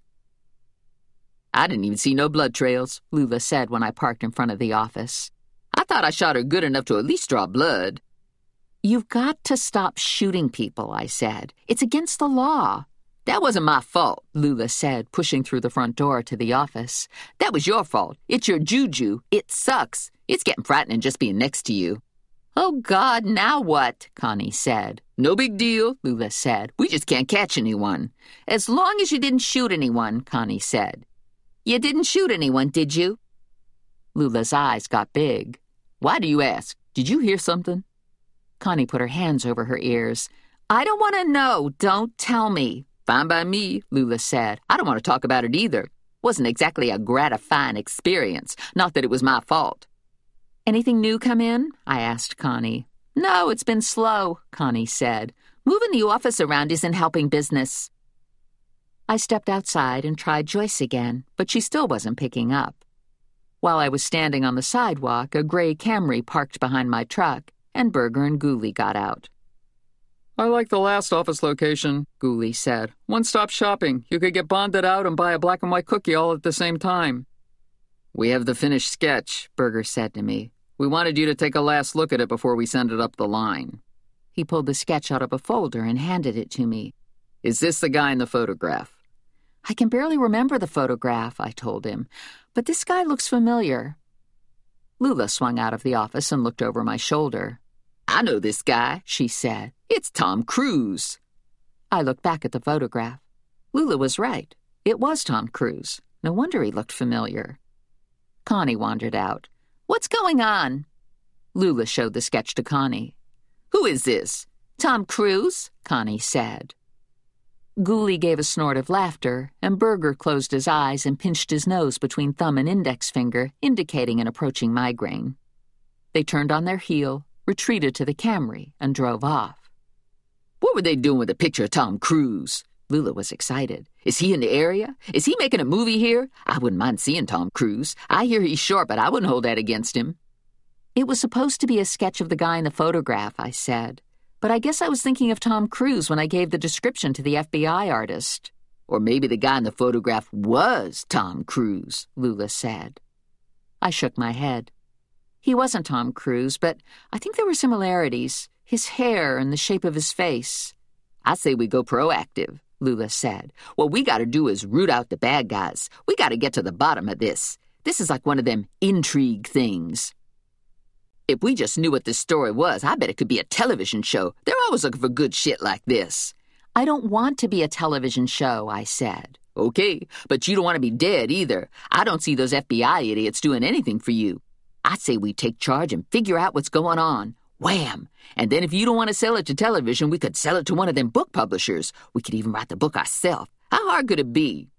I didn't even see no blood trails, Lula said when I parked in front of the office. I thought I shot her good enough to at least draw blood. You've got to stop shooting people, I said. It's against the law. That wasn't my fault, Lula said, pushing through the front door to the office. That was your fault. It's your juju. It sucks. It's getting frightening just being next to you. Oh, God, now what? Connie said. No big deal, Lula said. We just can't catch anyone. As long as you didn't shoot anyone, Connie said. You didn't shoot anyone, did you? Lula's eyes got big. Why do you ask? Did you hear something? Connie put her hands over her ears. I don't want to know. Don't tell me. Fine by me, Lula said. I don't want to talk about it either. Wasn't exactly a gratifying experience. Not that it was my fault. Anything new come in? I asked Connie. No, it's been slow, Connie said. Moving the office around isn't helping business. I stepped outside and tried Joyce again, but she still wasn't picking up. While I was standing on the sidewalk, a gray Camry parked behind my truck, and Berger and Gooley got out. I like the last office location, Gooley said. One-stop shopping. You could get bonded out and buy a black and white cookie all at the same time. We have the finished sketch, Berger said to me. We wanted you to take a last look at it before we send it up the line. He pulled the sketch out of a folder and handed it to me. Is this the guy in the photograph? I can barely remember the photograph, I told him, but this guy looks familiar. Lula swung out of the office and looked over my shoulder. I know this guy, she said. It's Tom Cruise. I looked back at the photograph. Lula was right. It was Tom Cruise. No wonder he looked familiar. Connie wandered out. What's going on? Lula showed the sketch to Connie. Who is this? Tom Cruise, Connie said. Gooley gave a snort of laughter, and Berger closed his eyes and pinched his nose between thumb and index finger, indicating an approaching migraine. They turned on their heel, retreated to the Camry, and drove off. What were they doing with a picture of Tom Cruise? Lula was excited. Is he in the area? Is he making a movie here? I wouldn't mind seeing Tom Cruise. I hear he's short, but I wouldn't hold that against him. It was supposed to be a sketch of the guy in the photograph, I said. But I guess I was thinking of Tom Cruise when I gave the description to the F B I artist. Or maybe the guy in the photograph was Tom Cruise, Lula said. I shook my head. He wasn't Tom Cruise, but I think there were similarities. His hair and the shape of his face. I say we go proactive, Lula said. What we gotta do is root out the bad guys. We gotta get to the bottom of this. This is like one of them intrigue things. If we just knew what this story was, I bet it could be a television show. They're always looking for good shit like this. I don't want to be a television show, I said. Okay, but you don't want to be dead either. I don't see those F B I idiots doing anything for you. I say we take charge and figure out what's going on. Wham! And then if you don't want to sell it to television, we could sell it to one of them book publishers. We could even write the book ourselves. How hard could it be?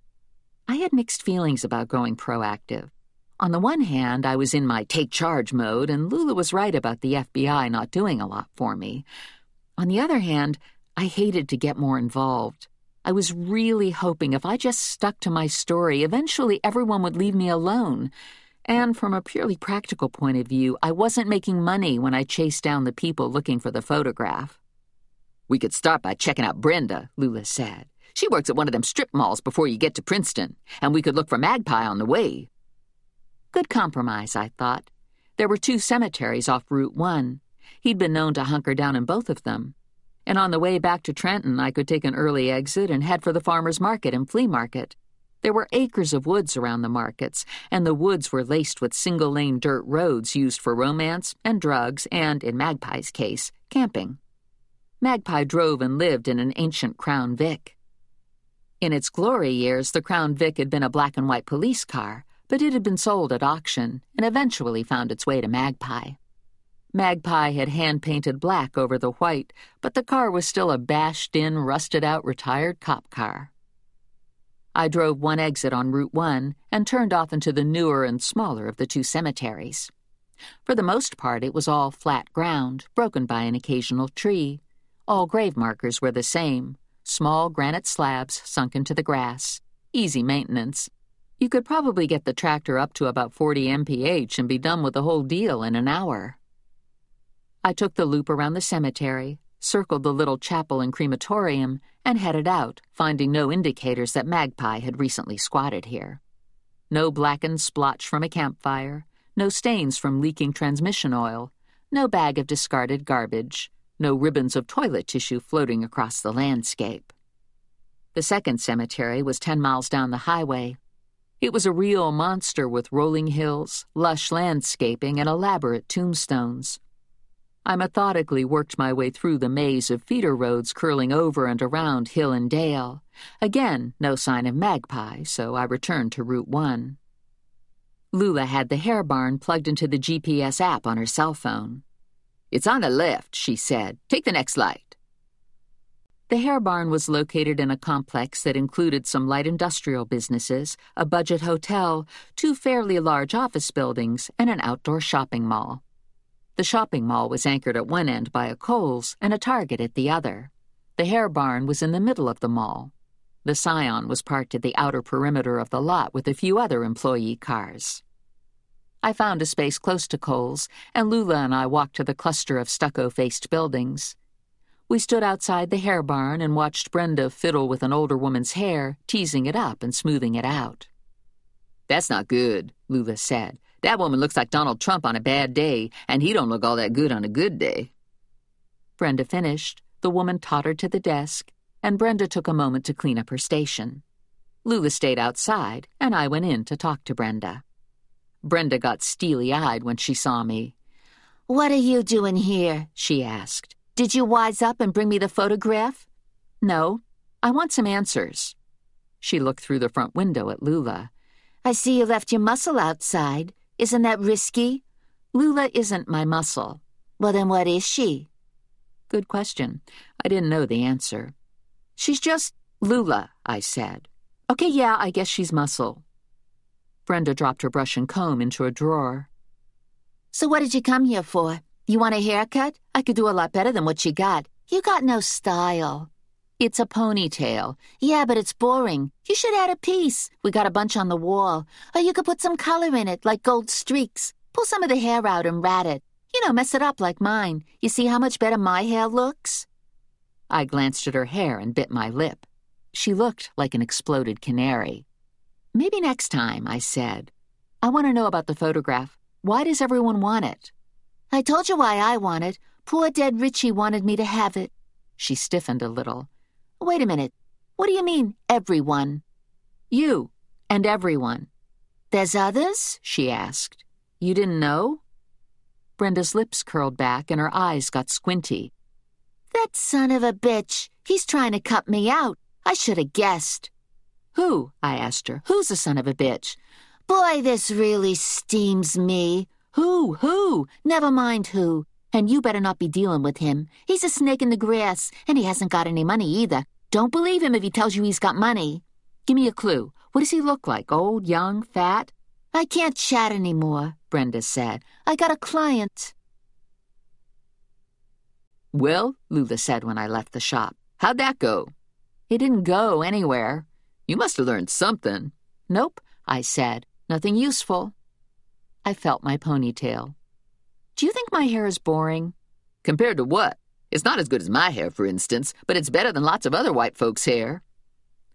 I had mixed feelings about going proactive. On the one hand, I was in my take-charge mode, and Lula was right about the F B I not doing a lot for me. On the other hand, I hated to get more involved. I was really hoping if I just stuck to my story, eventually everyone would leave me alone. And from a purely practical point of view, I wasn't making money when I chased down the people looking for the photograph. We could start by checking out Brenda, Lula said. She works at one of them strip malls before you get to Princeton, and we could look for Magpie on the way. Good compromise, I thought. There were two cemeteries off Route one. He'd been known to hunker down in both of them. And on the way back to Trenton, I could take an early exit and head for the farmer's market and flea market. There were acres of woods around the markets, and the woods were laced with single-lane dirt roads used for romance and drugs and, in Magpie's case, camping. Magpie drove and lived in an ancient Crown Vic. In its glory years, the Crown Vic had been a black-and-white police car, but it had been sold at auction and eventually found its way to Magpie. Magpie had hand-painted black over the white, but the car was still a bashed-in, rusted-out retired cop car. I drove one exit on Route one and turned off into the newer and smaller of the two cemeteries. For the most part, it was all flat ground, broken by an occasional tree. All grave markers were the same, small granite slabs sunk into the grass. Easy maintenance. You could probably get the tractor up to about forty miles per hour and be done with the whole deal in an hour. I took the loop around the cemetery, circled the little chapel and crematorium, and headed out, finding no indicators that Magpie had recently squatted here. No blackened splotch from a campfire, no stains from leaking transmission oil, no bag of discarded garbage, no ribbons of toilet tissue floating across the landscape. The second cemetery was ten miles down the highway. It was a real monster with rolling hills, lush landscaping, and elaborate tombstones. I methodically worked my way through the maze of feeder roads curling over and around hill and dale. Again, no sign of Magpie, so I returned to Route one. Lula had the hair barn plugged into the G P S app on her cell phone. "It's on the left," she said. "Take the next light." The hair barn was located in a complex that included some light industrial businesses, a budget hotel, two fairly large office buildings, and an outdoor shopping mall. The shopping mall was anchored at one end by a Kohl's and a Target at the other. The hair barn was in the middle of the mall. The Scion was parked at the outer perimeter of the lot with a few other employee cars. I found a space close to Kohl's, and Lula and I walked to the cluster of stucco-faced buildings. We stood outside the hair barn and watched Brenda fiddle with an older woman's hair, teasing it up and smoothing it out. "That's not good," Lula said. "That woman looks like Donald Trump on a bad day, and he don't look all that good on a good day." Brenda finished, the woman tottered to the desk, and Brenda took a moment to clean up her station. Lula stayed outside, and I went in to talk to Brenda. Brenda got steely-eyed when she saw me. "What are you doing here?" she asked. "Did you wise up and bring me the photograph?" "No, I want some answers." She looked through the front window at Lula. "I see you left your muscle outside. Isn't that risky?" "Lula isn't my muscle." "Well, then what is she?" Good question. I didn't know the answer. "She's just Lula," I said. "Okay, yeah, I guess she's muscle." Brenda dropped her brush and comb into a drawer. "So what did you come here for? You want a haircut? I could do a lot better than what you got. You got no style." "It's a ponytail." "Yeah, but it's boring. You should add a piece. We got a bunch on the wall. Or you could put some color in it, like gold streaks. Pull some of the hair out and rat it. You know, mess it up like mine. You see how much better my hair looks?" I glanced at her hair and bit my lip. She looked like an exploded canary. "Maybe next time," I said. "I want to know about the photograph. Why does everyone want it?" "I told you why I want it. Poor dead Richie wanted me to have it." She stiffened a little. "Wait a minute. What do you mean, everyone?" "You and everyone." "There's others?" she asked. "You didn't know?" Brenda's lips curled back and her eyes got squinty. "That son of a bitch. He's trying to cut me out. I should have guessed." "Who?" I asked her. "Who's a son of a bitch?" "Boy, this really steams me." "Who? Who?" "Never mind who. And you better not be dealing with him. He's a snake in the grass, and he hasn't got any money either. Don't believe him if he tells you he's got money." "Give me a clue. What does he look like? Old, young, fat?" "I can't chat anymore," Brenda said. "I got a client." "Well," Lula said when I left the shop, "how'd that go?" "It didn't go anywhere." "You must have learned something." "Nope," I said. "Nothing useful." I felt my ponytail. "Do you think my hair is boring?" "Compared to what? It's not as good as my hair, for instance, but it's better than lots of other white folks' hair."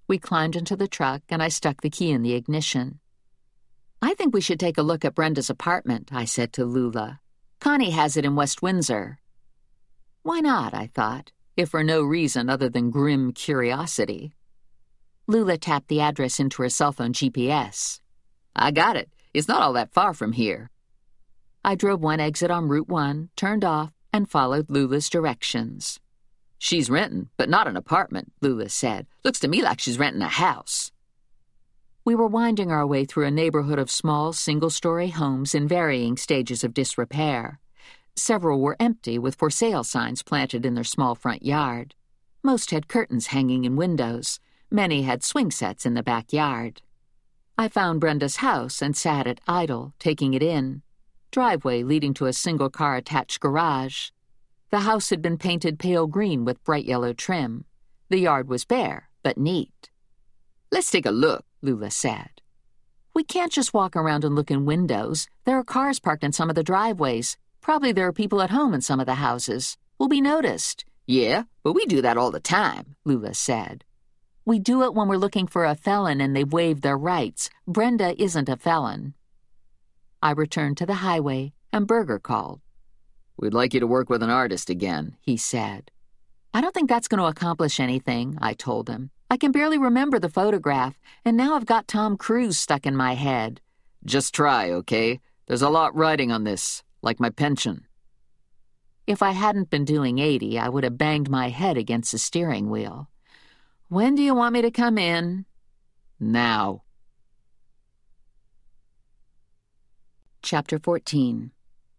We climbed into the truck, and I stuck the key in the ignition. "I think we should take a look at Brenda's apartment," I said to Lula. "Connie has it in West Windsor." Why not, I thought, if for no reason other than grim curiosity. Lula tapped the address into her cell phone G P S. "I got it. It's not all that far from here." I drove one exit on Route one, turned off, and followed Lula's directions. "She's renting, but not an apartment," Lula said. "Looks to me like she's renting a house." We were winding our way through a neighborhood of small, single-story homes in varying stages of disrepair. Several were empty, with for sale signs planted in their small front yard. Most had curtains hanging in windows. Many had swing sets in the backyard. I found Brenda's house and sat it idle, taking it in. Driveway leading to a single-car attached garage. The house had been painted pale green with bright yellow trim. The yard was bare, but neat. "Let's take a look," Lula said. "We can't just walk around and look in windows. There are cars parked in some of the driveways. Probably there are people at home in some of the houses. We'll be noticed." "Yeah, but we do that all the time," Lula said. "We do it when we're looking for a felon and they've waived their rights. Brenda isn't a felon." I returned to the highway, and Berger called. "We'd like you to work with an artist again," he said. "I don't think that's going to accomplish anything," I told him. "I can barely remember the photograph, and now I've got Tom Cruise stuck in my head." "Just try, okay? There's a lot riding on this, like my pension." If I hadn't been doing eighty, I would have banged my head against the steering wheel. "When do you want me to come in?" "Now." Chapter fourteen.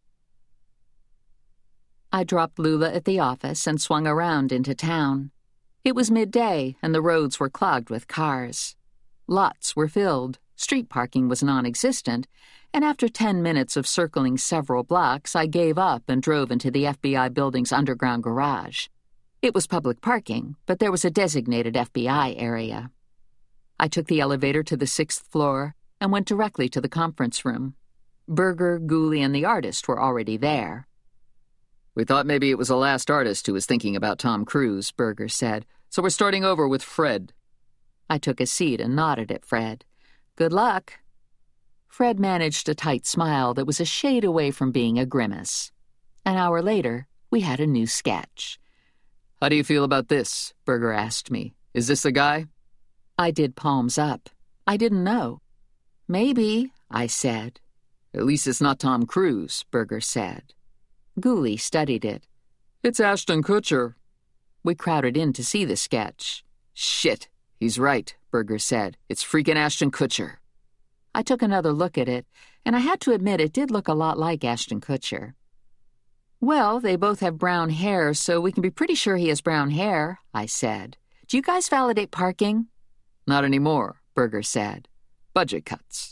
I dropped Lula at the office and swung around into town. It was midday, and the roads were clogged with cars. Lots were filled, street parking was non-existent, and after ten minutes of circling several blocks, I gave up and drove into the F B I building's underground garage. It was public parking, but there was a designated F B I area. I took the elevator to the sixth floor and went directly to the conference room. Berger, Gooley, and the artist were already there. "We thought maybe it was the last artist who was thinking about Tom Cruise," Berger said, "so we're starting over with Fred." I took a seat and nodded at Fred. "Good luck." Fred managed a tight smile that was a shade away from being a grimace. An hour later, we had a new sketch. "How do you feel about this?" Berger asked me. "Is this the guy?" I did palms up. I didn't know. "Maybe," I said. "At least it's not Tom Cruise," Berger said. Gooley studied it. "It's Ashton Kutcher." We crowded in to see the sketch. "Shit, he's right," Berger said. "It's freaking Ashton Kutcher." I took another look at it, and I had to admit it did look a lot like Ashton Kutcher. "Well, they both have brown hair, so we can be pretty sure he has brown hair," I said. "Do you guys validate parking?" "Not anymore," Berger said. "Budget cuts."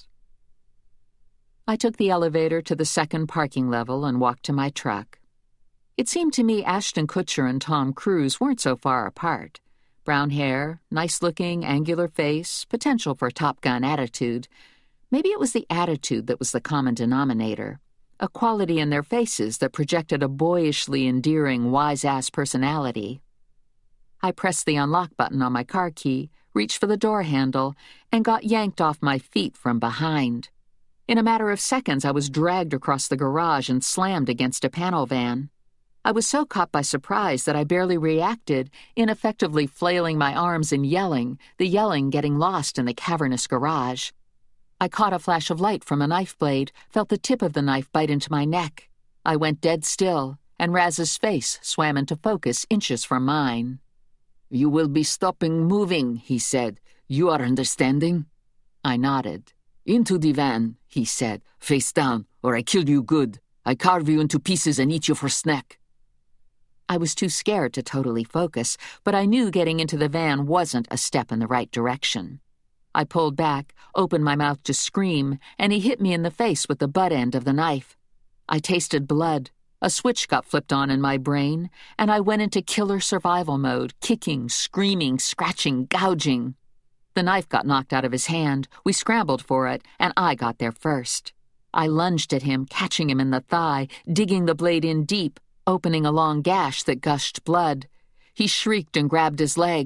I took the elevator to the second parking level and walked to my truck. It seemed to me Ashton Kutcher and Tom Cruise weren't so far apart. Brown hair, nice-looking, angular face, potential for Top Gun attitude. Maybe it was the attitude that was the common denominator, a quality in their faces that projected a boyishly endearing, wise-ass personality. I pressed the unlock button on my car key, reached for the door handle, and got yanked off my feet from behind. In a matter of seconds, I was dragged across the garage and slammed against a panel van. I was so caught by surprise that I barely reacted, ineffectively flailing my arms and yelling, the yelling getting lost in the cavernous garage. I caught a flash of light from a knife blade, felt the tip of the knife bite into my neck. I went dead still, and Raz's face swam into focus inches from mine. "You will be stopping moving," he said. "You are understanding?" I nodded. "Into the van," he said. "Face down, or I kill you good. I carve you into pieces and eat you for snack." I was too scared to totally focus, but I knew getting into the van wasn't a step in the right direction. I pulled back, opened my mouth to scream, and he hit me in the face with the butt end of the knife. I tasted blood. A switch got flipped on in my brain, and I went into killer survival mode, kicking, screaming, scratching, gouging. The knife got knocked out of his hand. We scrambled for it, and I got there first. I lunged at him, catching him in the thigh, digging the blade in deep, opening a long gash that gushed blood. He shrieked and grabbed his leg.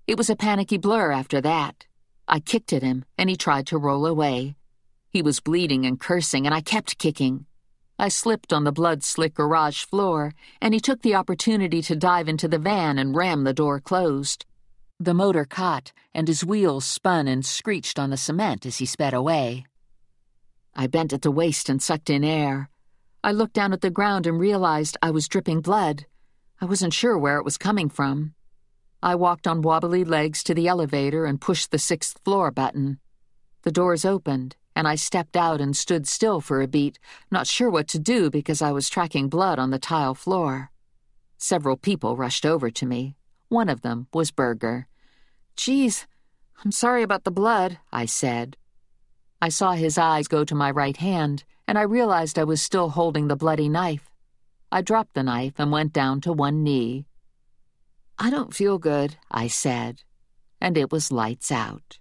It was a panicky blur after that. I kicked at him, and he tried to roll away. He was bleeding and cursing, and I kept kicking. I slipped on the blood-slick garage floor, and he took the opportunity to dive into the van and ram the door closed. The motor caught, and his wheels spun and screeched on the cement as he sped away. I bent at the waist and sucked in air. I looked down at the ground and realized I was dripping blood. I wasn't sure where it was coming from. I walked on wobbly legs to the elevator and pushed the sixth floor button. The doors opened, and I stepped out and stood still for a beat, not sure what to do because I was tracking blood on the tile floor. Several people rushed over to me. One of them was Berger. "Geez, I'm sorry about the blood," I said. I saw his eyes go to my right hand, and I realized I was still holding the bloody knife. I dropped the knife and went down to one knee. "I don't feel good," I said, and it was lights out.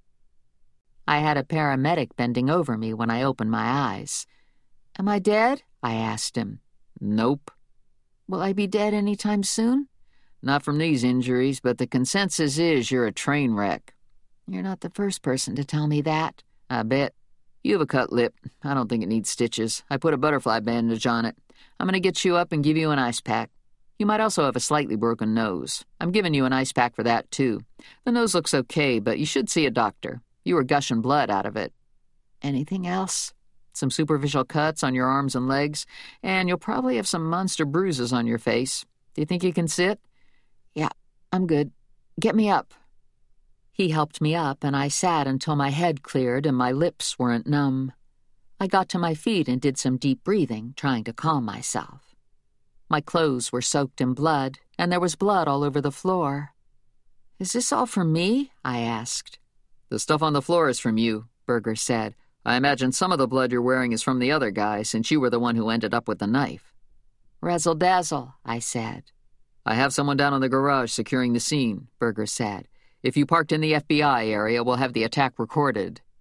I had a paramedic bending over me when I opened my eyes. "Am I dead?" I asked him. "Nope." "Will I be dead any time soon?" "Not from these injuries, but the consensus is you're a train wreck." "You're not the first person to tell me that." "I bet. You have a cut lip. I don't think it needs stitches. I put a butterfly bandage on it. I'm going to get you up and give you an ice pack. You might also have a slightly broken nose. I'm giving you an ice pack for that, too. The nose looks okay, but you should see a doctor. You were gushing blood out of it." "Anything else?" "Some superficial cuts on your arms and legs, and you'll probably have some monster bruises on your face. Do you think you can sit?" "Yeah, I'm good. Get me up." He helped me up, and I sat until my head cleared and my lips weren't numb. I got to my feet and did some deep breathing, trying to calm myself. My clothes were soaked in blood, and there was blood all over the floor. "Is this all from me?" I asked. "The stuff on the floor is from you," Berger said. "I imagine some of the blood you're wearing is from the other guy, since you were the one who ended up with the knife." "Razzle-dazzle," I said. "I have someone down in the garage securing the scene," Berger said. "If you parked in the F B I area, we'll have the attack recorded."